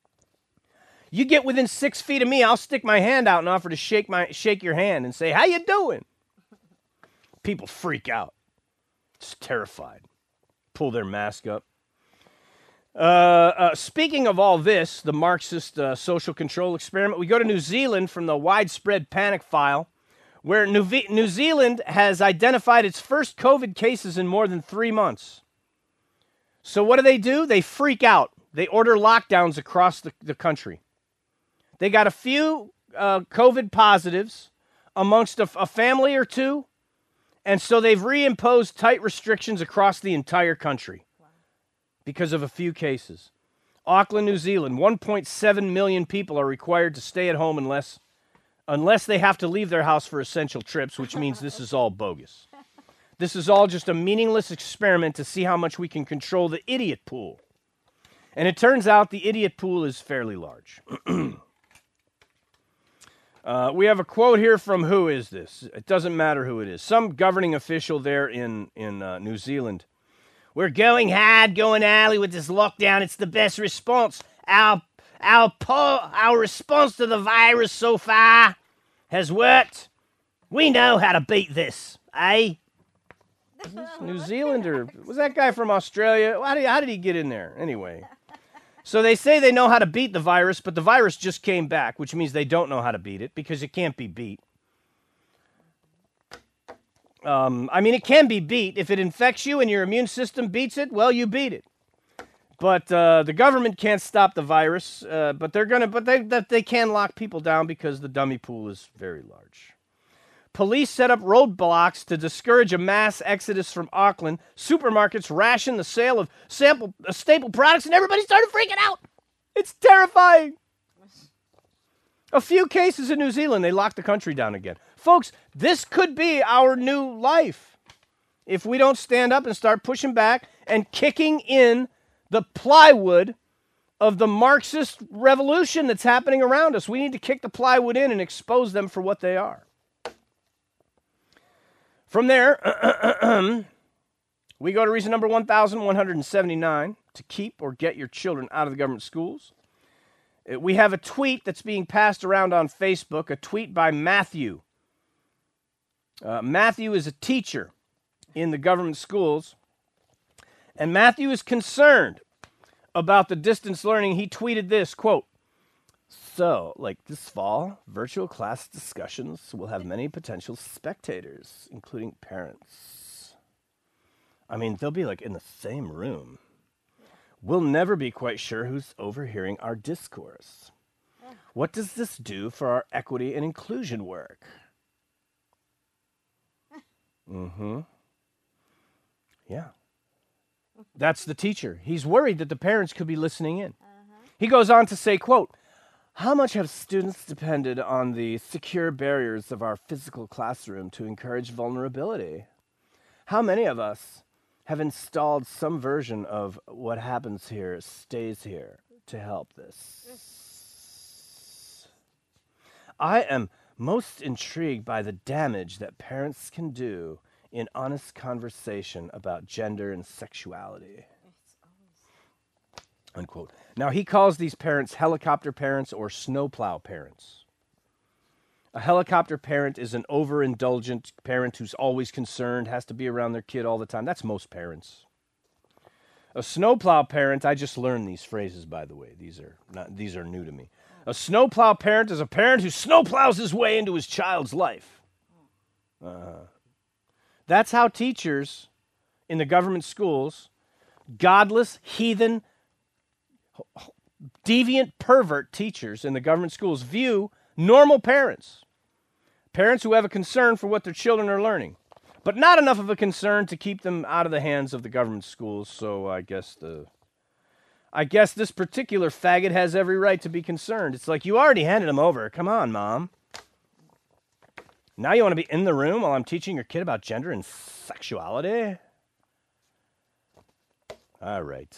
You get within six feet of me, I'll stick my hand out and offer to shake my shake your hand and say, "How you doing?" People freak out, just terrified, pull their mask up. Uh, uh, speaking of all this, the Marxist uh, social control experiment, we go to New Zealand from the widespread panic file, where New, v- New Zealand has identified its first COVID cases in more than three months. So what do they do? They freak out. They order lockdowns across the, the country. They got a few uh, COVID positives amongst a, a family or two, and so they've reimposed tight restrictions across the entire country because of a few cases. Auckland, New Zealand, one point seven million people are required to stay at home unless... Unless they have to leave their house for essential trips, which means this is all bogus. This is all just a meaningless experiment to see how much we can control the idiot pool. And it turns out the idiot pool is fairly large. Uh, we have a quote here from who is this? It doesn't matter who it is. Some governing official there in, in uh, New Zealand. We're going hard, going alley with this lockdown. It's the best response. Our, our, po- our response to the virus so far has worked. We know how to beat this, eh? New Zealander. Was that guy from Australia? How did, how did he get in there? Anyway. So they say they know how to beat the virus, but the virus just came back, which means they don't know how to beat it because it can't be beat. Um, I mean, it can be beat. If it infects you and your immune system beats it, well, you beat it. But uh, the government can't stop the virus, uh, but they're gonna. But they that they can lock people down because the dummy pool is very large. Police set up roadblocks to discourage a mass exodus from Auckland. Supermarkets ration the sale of sample uh, staple products, and everybody started freaking out. It's terrifying. A few cases in New Zealand, they locked the country down again. Folks, this could be our new life if we don't stand up and start pushing back and kicking in the plywood of the Marxist revolution that's happening around us. We need to kick the plywood in and expose them for what they are. From there, we go to reason number one thousand one hundred seventy-nine, to keep or get your children out of the government schools. Uh, We have a tweet that's being passed around on Facebook, a tweet by Matthew. Uh, Matthew is a teacher in the government schools, and Matthew is concerned about the distance learning. He tweeted this, quote, "So, like this fall, virtual class discussions will have many potential spectators, including parents. I mean, they'll be like in the same room. We'll never be quite sure who's overhearing our discourse. What does this do for our equity and inclusion work?" Mm-hmm. Yeah. That's the teacher. He's worried that the parents could be listening in. He goes on to say, quote, "How much have students depended on the secure barriers of our physical classroom to encourage vulnerability? How many of us have installed some version of what happens here stays here to help this? I am most intrigued by the damage that parents can do in honest conversation about gender and sexuality." Unquote. Now, he calls these parents helicopter parents or snowplow parents. A helicopter parent is an overindulgent parent who's always concerned, has to be around their kid all the time. That's most parents. A snowplow parent, I just learned these phrases, by the way. These are not, these are new to me. A snowplow parent is a parent who snowplows his way into his child's life. Uh, that's how teachers in the government schools, godless, heathen, deviant, pervert teachers in the government schools view normal parents. Parents who have a concern for what their children are learning, but not enough of a concern to keep them out of the hands of the government schools. So I guess the, I guess this particular faggot has every right to be concerned. It's like, you already handed him over. Come on, Mom. Now you want to be in the room while I'm teaching your kid about gender and sexuality? All right.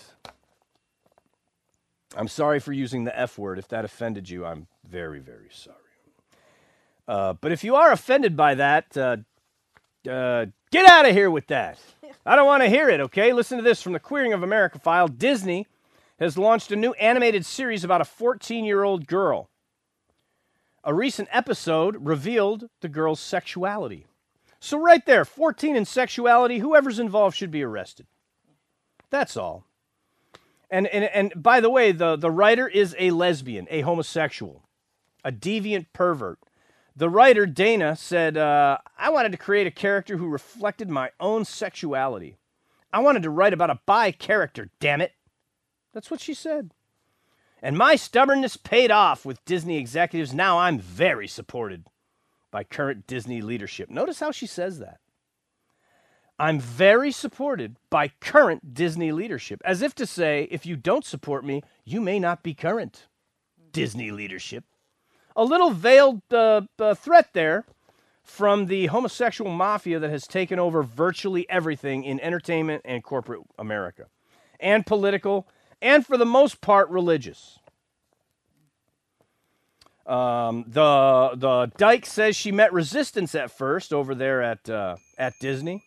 I'm sorry for using the F word. If that offended you, I'm very, very sorry. Uh, but if you are offended by that, uh, uh, get out of here with that. I don't want to hear it, okay? Listen to this from the Queering of America file. Disney has launched a new animated series about a fourteen-year-old girl. A recent episode revealed the girl's sexuality. So right there, fourteen and sexuality, whoever's involved should be arrested. That's all. And, and and by the way, the, the writer is a lesbian, a homosexual, a deviant pervert. The writer, Dana, said, uh, I wanted to create a character who reflected my own sexuality. I wanted to write about a bi character, damn it. That's what she said. And my stubbornness paid off with Disney executives. Now I'm very supported by current Disney leadership. Notice how she says that. I'm very supported by current Disney leadership. As if to say, if you don't support me, you may not be current Disney leadership. A little veiled uh, uh, threat there from the homosexual mafia that has taken over virtually everything in entertainment and corporate America, and political, and for the most part, religious. Um, the the Dyke says she met resistance at first over there at uh, at Disney.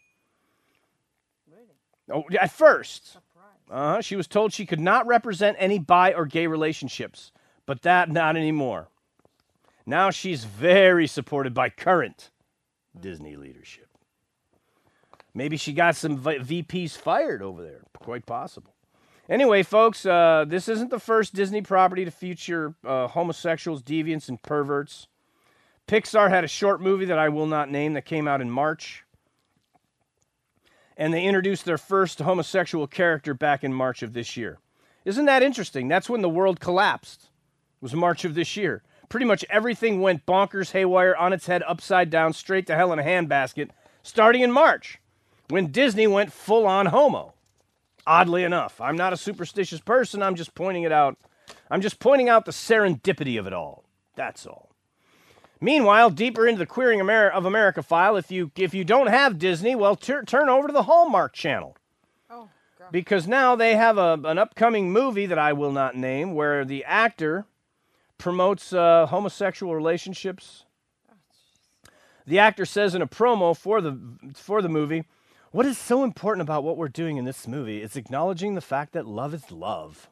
Oh, at first. Uh-huh. She was told she could not represent any bi or gay relationships, but that not anymore. Now she's very supported by current Disney leadership. Maybe she got some V Ps fired over there. Quite possible. Anyway, folks, uh, this isn't the first Disney property to feature uh, homosexuals, deviants, and perverts. Pixar had a short movie that I will not name that came out in March. And they introduced their first homosexual character back in March of this year. Isn't that interesting? That's when the world collapsed. It was March of this year. Pretty much everything went bonkers, haywire, on its head, upside down, straight to hell in a handbasket, starting in March, when Disney went full-on homo. Oddly enough. I'm not a superstitious person. I'm just pointing it out. I'm just pointing out the serendipity of it all. That's all. Meanwhile, deeper into the Queering Amer- of America file, if you if you don't have Disney, well, tur- turn over to the Hallmark Channel. Oh, God. Because now they have a, an upcoming movie that I will not name where the actor promotes uh, homosexual relationships. The actor says in a promo for the for the movie, "What is so important about what we're doing in this movie is acknowledging the fact that love is love."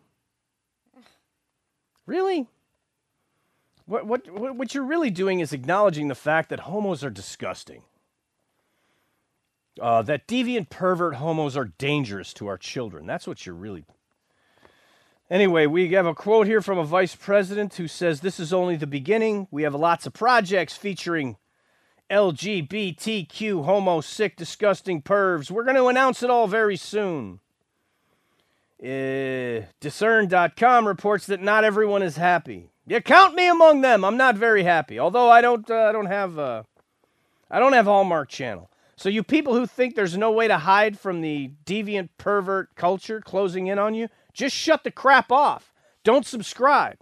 Really? What, what what you're really doing is acknowledging the fact that homos are disgusting. Uh, that deviant pervert homos are dangerous to our children. That's what you're really... Anyway, we have a quote here from a vice president who says, "This is only the beginning. We have lots of projects featuring L G B T Q, homo, sick, disgusting pervs. We're going to announce it all very soon." Uh, Discern dot com reports that not everyone is happy. You count me among them. I'm not very happy. Although I don't, uh, I don't have, uh, I don't have Hallmark Channel. So you people who think there's no way to hide from the deviant pervert culture closing in on you, just shut the crap off. Don't subscribe.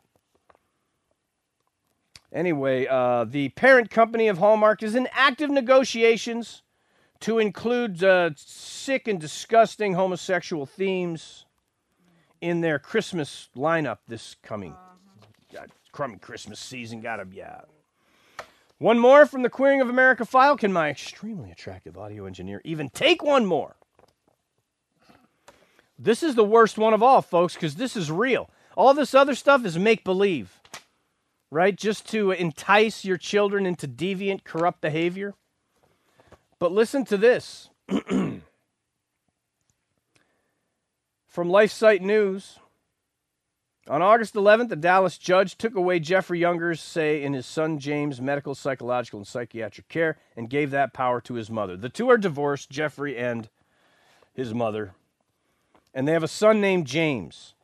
Anyway, uh, the parent company of Hallmark is in active negotiations to include uh, sick and disgusting homosexual themes in their Christmas lineup this coming God, crummy Christmas season. Gotta, yeah. One more from the Queering of America file. Can my extremely attractive audio engineer even take one more? This is the worst one of all, folks, because this is real. All this other stuff is make-believe, right? Just to entice your children into deviant, corrupt behavior. But listen to this. From LifeSite News. On August eleventh, a Dallas judge took away Jeffrey Younger's say in his son James' medical, psychological, and psychiatric care and gave that power to his mother. The two are divorced, Jeffrey and his mother, and they have a son named James.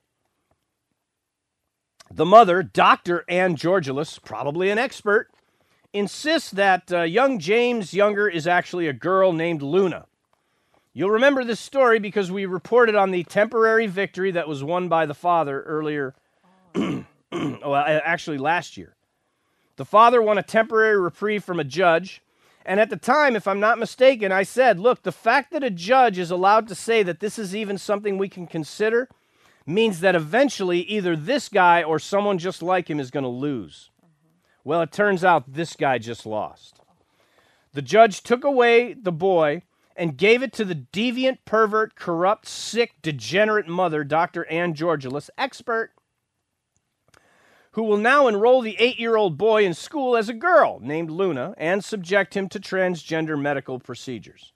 The mother, Doctor Ann Georgilus, probably an expert, insists that uh, young James Younger is actually a girl named Luna. You'll remember this story because we reported on the temporary victory that was won by the father earlier, well, actually last year. The father won a temporary reprieve from a judge, and at the time, if I'm not mistaken, I said, look, the fact that a judge is allowed to say that this is even something we can consider means that eventually either this guy or someone just like him is going to lose. Well, it turns out this guy just lost. The judge took away the boy and gave it to the deviant, pervert, corrupt, sick, degenerate mother, Doctor Ann Georgilus, expert, who will now enroll the eight-year-old boy in school as a girl named Luna and subject him to transgender medical procedures.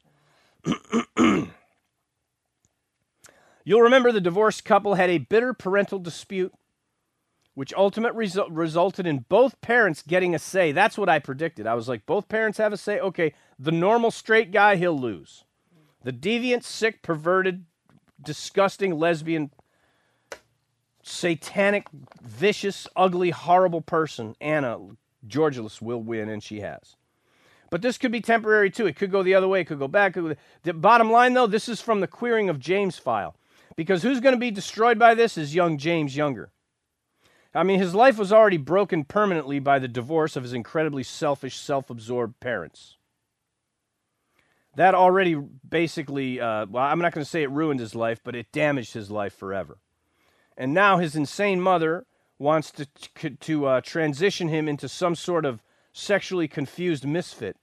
You'll remember the divorced couple had a bitter parental dispute, which ultimately resu- resulted in both parents getting a say. That's what I predicted. I was like, both parents have a say? Okay, the normal straight guy, he'll lose. The deviant, sick, perverted, disgusting, lesbian, satanic, vicious, ugly, horrible person, Anna Georgilus, will win, and she has. But this could be temporary, too. It could go the other way. It could go back. Could go... The bottom line, though, this is from the Queering of James file. Because who's going to be destroyed by this is young James Younger. I mean, his life was already broken permanently by the divorce of his incredibly selfish, self-absorbed parents. That already basically, uh, well, I'm not going to say it ruined his life, but it damaged his life forever. And now his insane mother wants to to uh, transition him into some sort of sexually confused misfit.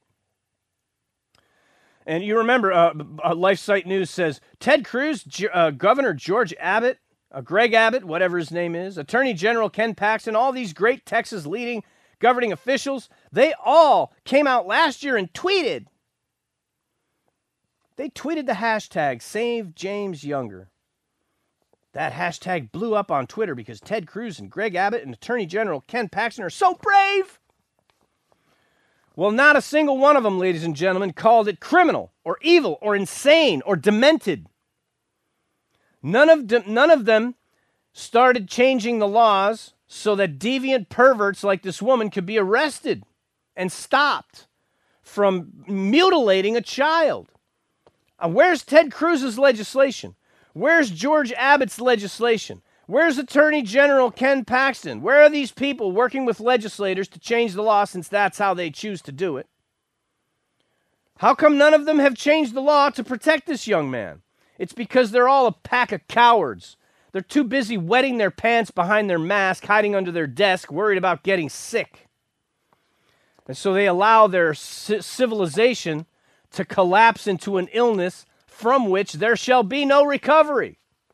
And you remember, uh, uh, LifeSite News says, Ted Cruz, G- uh, Governor George Abbott, uh, Greg Abbott, whatever his name is, Attorney General Ken Paxton, all these great Texas leading governing officials, they all came out last year and tweeted. They tweeted the hashtag Save James Younger. That hashtag blew up on Twitter because Ted Cruz and Greg Abbott and Attorney General Ken Paxton are so brave. Well, not a single one of them, ladies and gentlemen, called it criminal or evil or insane or demented. None of them, none of them started changing the laws so that deviant perverts like this woman could be arrested and stopped from mutilating a child. Uh, where's Ted Cruz's legislation? Where's George Abbott's legislation? Where's Attorney General Ken Paxton? Where are these people working with legislators to change the law since that's how they choose to do it? How come none of them have changed the law to protect this young man? It's because they're all a pack of cowards. They're too busy wetting their pants behind their mask, hiding under their desk, worried about getting sick. And so they allow their c- civilization to collapse into an illness from which there shall be no recovery.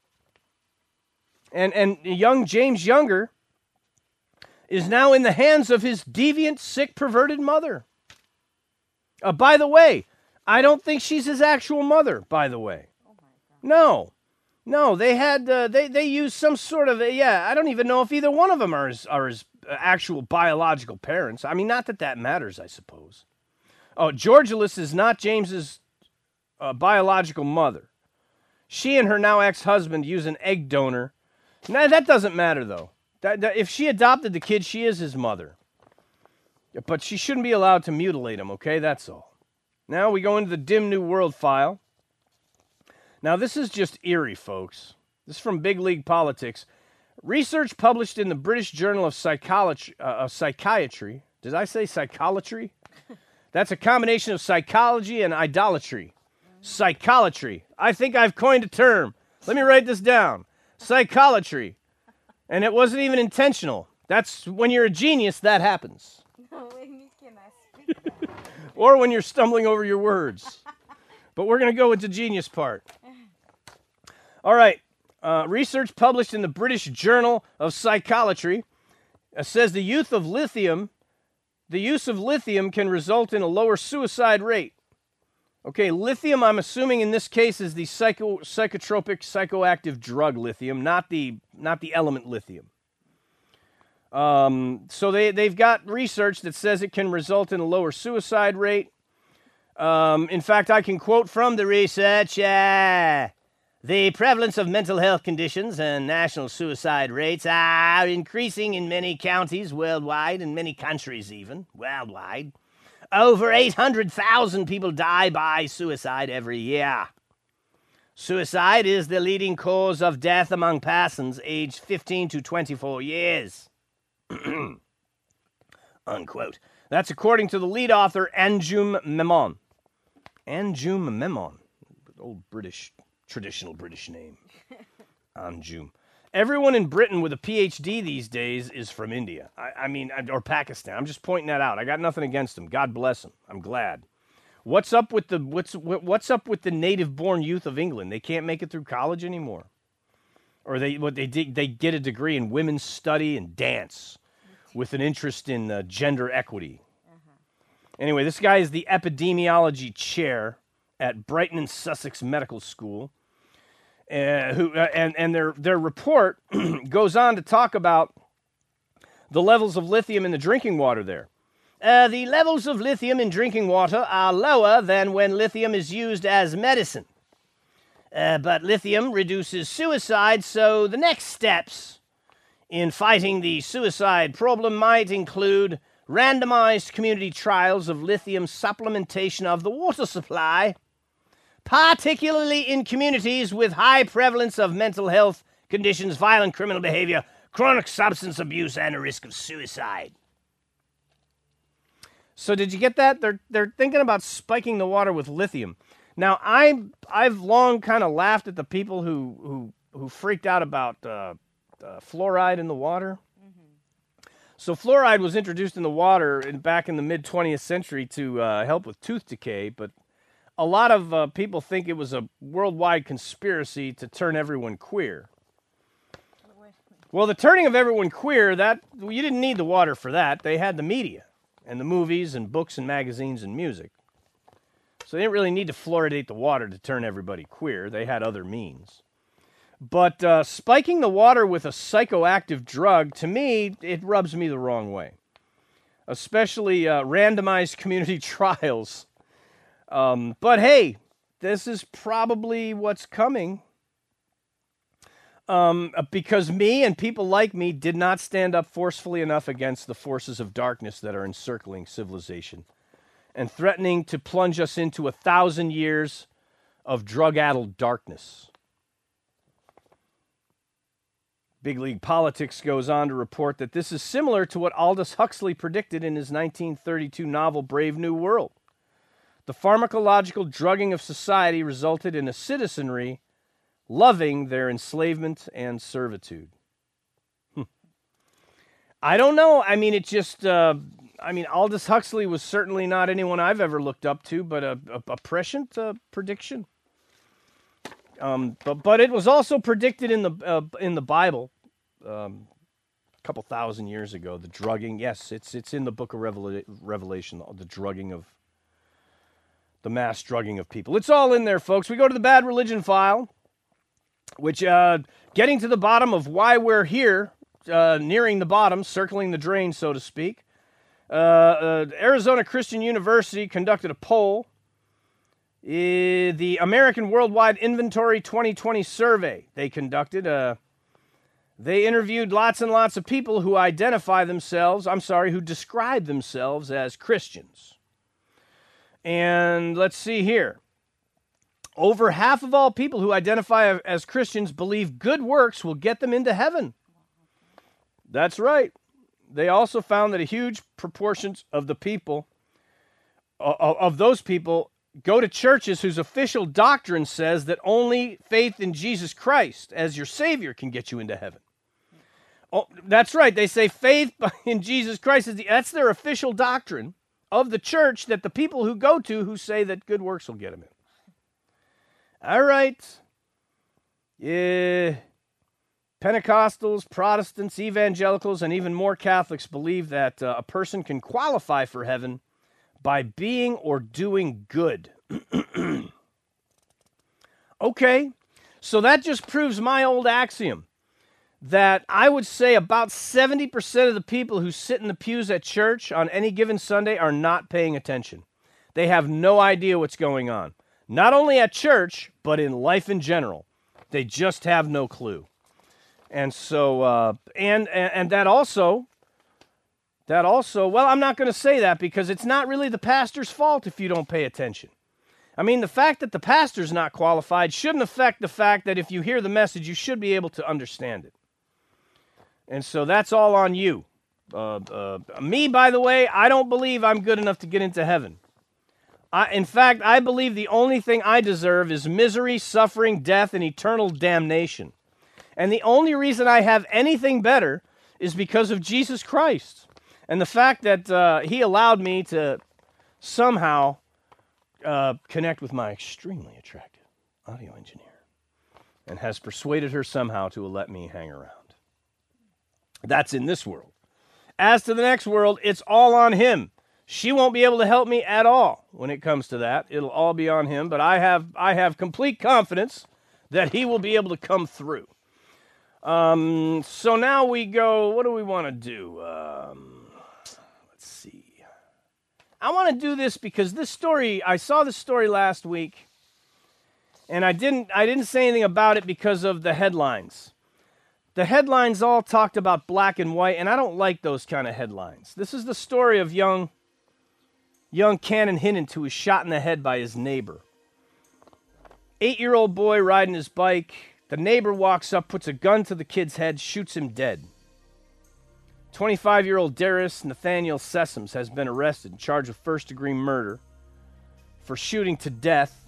And and young James Younger is now in the hands of his deviant, sick, perverted mother. Uh, by the way, I don't think she's his actual mother, by the way. No. No, they had, uh, they, they used some sort of, yeah, I don't even know if either one of them are his, are his actual biological parents. I mean, not that that matters, I suppose. Oh, Georgelis is not James's uh, biological mother. She and her now ex-husband use an egg donor. Now, that doesn't matter, though. That, that, if she adopted the kid, she is his mother. But she shouldn't be allowed to mutilate him, okay? That's all. Now we go into the Dim New World file. Now, this is just eerie, folks. This is from Big League Politics. Research published in the British Journal of Psychology, uh, of Psychiatry. Did I say psycholatry? That's a combination of psychology and idolatry. Psycholatry. I think I've coined a term. Let me write this down. Psycholatry. And it wasn't even intentional. That's when you're a genius, that happens. No, when you cannot speak that. Or when you're stumbling over your words. But we're going to go with the genius part. All right. Uh, research published in the British Journal of Psycholatry uh, says the use of lithium, the use of lithium can result in a lower suicide rate. Okay, lithium, I'm assuming in this case is the psycho, psychotropic, psychoactive drug lithium, not the not the element lithium. Um, so they, they've got research that says it can result in a lower suicide rate. Um, in fact, I can quote from the research, uh, the prevalence of mental health conditions and national suicide rates are increasing in many counties worldwide, in many countries even, worldwide. Over eight hundred thousand people die by suicide every year. Suicide is the leading cause of death among persons aged fifteen to twenty-four years. Unquote. That's according to the lead author, Anjum Memon. Anjum Memon. Old British, traditional British name. Anjum. Everyone in Britain with a P H D these days is from India. I, I mean, or Pakistan. I'm just pointing that out. I got nothing against them. God bless them. I'm glad. What's up with the what's what's up with the native-born youth of England? They can't make it through college anymore, or they what they did they get a degree in women's study and dance, with an interest in uh, gender equity. Uh-huh. Anyway, this guy is the epidemiology chair at Brighton and Sussex Medical School. Uh, who uh, and and their their report goes on to talk about the levels of lithium in the drinking water there. Uh, the levels of lithium in drinking water are lower than when lithium is used as medicine. Uh, but lithium reduces suicide, so the next steps in fighting the suicide problem might include randomized community trials of lithium supplementation of the water supply, particularly in communities with high prevalence of mental health conditions, violent criminal behavior, chronic substance abuse, and a risk of suicide. So did you get that? They're they're thinking about spiking the water with lithium. Now, I I've long kind of laughed at the people who who who freaked out about uh, uh, fluoride in the water. Mm-hmm. So fluoride was introduced in the water in, back in the mid twentieth century to uh, help with tooth decay, but a lot of uh, people think it was a worldwide conspiracy to turn everyone queer. Well, the turning of everyone queer, that you didn't need the water for that. They had the media and the movies and books and magazines and music. So they didn't really need to fluoridate the water to turn everybody queer. They had other means. But uh, spiking the water with a psychoactive drug, to me, it rubs me the wrong way. Especially uh, randomized community trials. Um, but hey, this is probably what's coming. Um, because me and people like me did not stand up forcefully enough against the forces of darkness that are encircling civilization and threatening to plunge us into a thousand years of drug-addled darkness. Big League Politics goes on to report that this is similar to what Aldous Huxley predicted in his nineteen thirty-two novel Brave New World. The pharmacological drugging of society resulted in a citizenry loving their enslavement and servitude. Hm. I don't know. I mean, it just, uh, I mean, Aldous Huxley was certainly not anyone I've ever looked up to, but a, a, a prescient uh, prediction. Um, but, but it was also predicted in the, uh, in the Bible um, a couple thousand years ago, the drugging. Yes, it's, it's in the book of Revela- Revelation, the drugging of, the mass drugging of people. It's all in there, folks. We go to the Bad Religion File, which, uh, getting to the bottom of why we're here, uh, nearing the bottom, circling the drain, so to speak. Uh, uh, Arizona Christian University conducted a poll. Uh, the American Worldwide Inventory twenty twenty survey they conducted. Uh, they interviewed lots and lots of people who identify themselves, I'm sorry, who describe themselves as Christians. And let's see here. Over half of all people who identify as Christians believe good works will get them into heaven. That's right. They also found that a huge proportion of the people, of those people, go to churches whose official doctrine says that only faith in Jesus Christ as your Savior can get you into heaven. Oh, that's right. They say faith in Jesus Christ is the, that's their official doctrine of the church that the people who go to who say that good works will get them in. All right. Yeah. Pentecostals, Protestants, evangelicals, and even more Catholics believe that uh, a person can qualify for heaven by being or doing good. Okay. So that just proves my old axiom that I would say about seventy percent of the people who sit in the pews at church on any given Sunday are not paying attention. They have no idea what's going on. Not only at church, but in life in general. They just have no clue. And so, uh, and, and and that also, that also, well, I'm not going to say that because it's not really the pastor's fault if you don't pay attention. I mean, the fact that the pastor's not qualified shouldn't affect the fact that if you hear the message, you should be able to understand it. And so that's all on you. Uh, uh, me, by the way, I don't believe I'm good enough to get into heaven. I, in fact, I believe the only thing I deserve is misery, suffering, death, and eternal damnation. And the only reason I have anything better is because of Jesus Christ. And the fact that uh, he allowed me to somehow uh, connect with my extremely attractive audio engineer and has persuaded her somehow to let me hang around. That's in this world. As to the next world, it's all on him. She won't be able to help me at all when it comes to that. It'll all be on him, but I have I have complete confidence that he will be able to come through. Um, so now we go, what do we want to do? Um, let's see. I want to do this because this story, I saw this story last week, and I didn't I didn't say anything about it because of the headlines. The headlines all talked about black and white, and I don't like those kind of headlines. This is the story of young, young Cannon Hinnant, who was shot in the head by his neighbor. Eight-year-old boy riding his bike. The neighbor walks up, puts a gun to the kid's head, shoots him dead. twenty-five-year-old Darius Nathaniel Sessoms has been arrested and charged with first-degree murder for shooting to death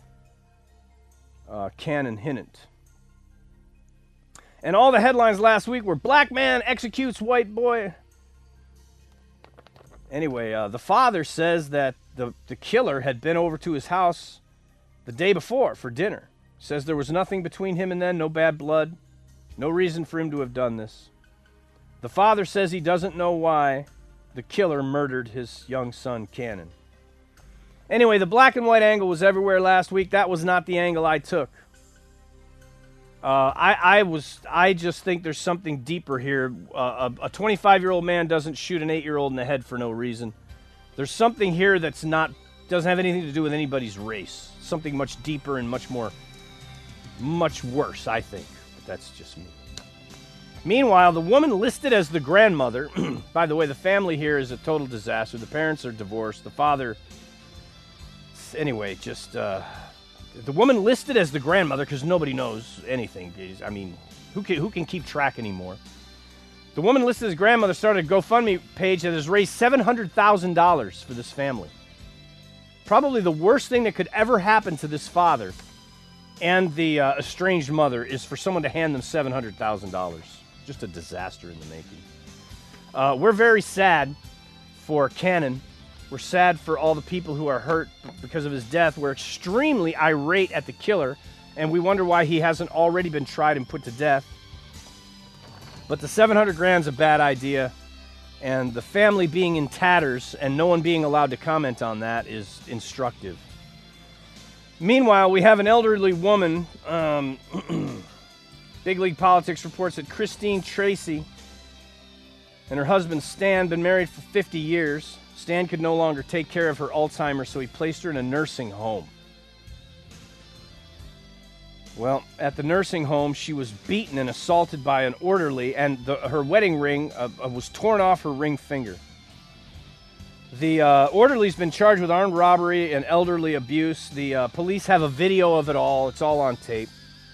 uh, Cannon Hinnant. And all the headlines last week were black man executes white boy. Anyway, uh, the father says that the, the killer had been over to his house the day before for dinner. Says there was nothing between him and them, no bad blood, no reason for him to have done this. The father says he doesn't know why the killer murdered his young son, Cannon. Anyway, the black and white angle was everywhere last week. That was not the angle I took. Uh, I, I was. I just think there's something deeper here. Uh, a twenty-five-year-old man doesn't shoot an eight-year-old in the head for no reason. There's something here that's not doesn't have anything to do with anybody's race. Something much deeper and much more, much worse, I think. But that's just me. Meanwhile, the woman listed as the grandmother. By the way, the family here is a total disaster. The parents are divorced. The father. Anyway, just. Uh, The woman listed as the grandmother, because nobody knows anything. I mean, who can, who can keep track anymore? The woman listed as grandmother started a GoFundMe page that has raised seven hundred thousand dollars for this family. Probably the worst thing that could ever happen to this father and the uh, estranged mother is for someone to hand them seven hundred thousand dollars. Just a disaster in the making. Uh, we're very sad for Cannon. We're sad for all the people who are hurt because of his death. We're extremely irate at the killer, and we wonder why he hasn't already been tried and put to death. But the seven hundred grand's a bad idea, and the family being in tatters and no one being allowed to comment on that is instructive. Meanwhile, we have an elderly woman. Um, Big League Politics reports that Christine Tracy and her husband Stan been married for fifty years. Stan could no longer take care of her Alzheimer's, so he placed her in a nursing home. Well, at the nursing home, she was beaten and assaulted by an orderly, and the, her wedding ring uh, was torn off her ring finger. The uh, orderly's been charged with armed robbery and elderly abuse. The uh, police have a video of it all. It's all on tape.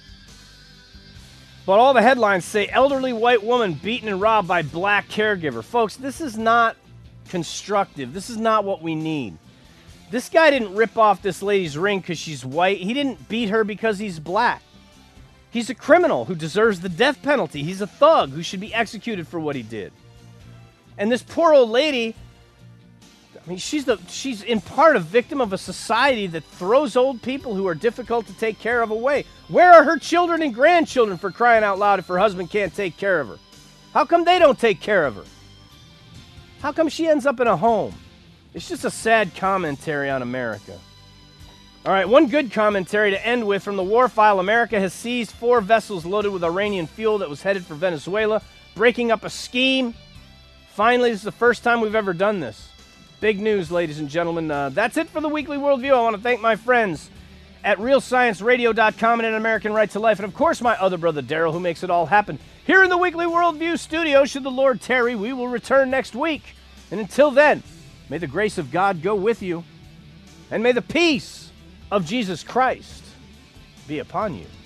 But all the headlines say, elderly white woman beaten and robbed by black caregiver. Folks, this is not constructive. This is not what we need. This guy didn't rip off this lady's ring because she's white. He didn't beat her because he's black. He's a criminal who deserves the death penalty. He's a thug who should be executed for what he did. And this poor old lady, I mean, she's the she's in part a victim of a society that throws old people who are difficult to take care of away. Where are her children and grandchildren, for crying out loud, if her husband can't take care of her? How come they don't take care of her? How come she ends up in a home? It's just a sad commentary on America. All right, one good commentary to end with from the War File. America has seized four vessels loaded with Iranian fuel that was headed for Venezuela, breaking up a scheme. Finally, this is the first time we've ever done this. Big news, ladies and gentlemen. Uh, that's it for the Weekly Worldview. I want to thank my friends at real science radio dot com and An American Right to Life, and of course my other brother Daryl, who makes it all happen. Here in the Weekly Worldview studio, should the Lord tarry, we will return next week. And until then, may the grace of God go with you, and may the peace of Jesus Christ be upon you.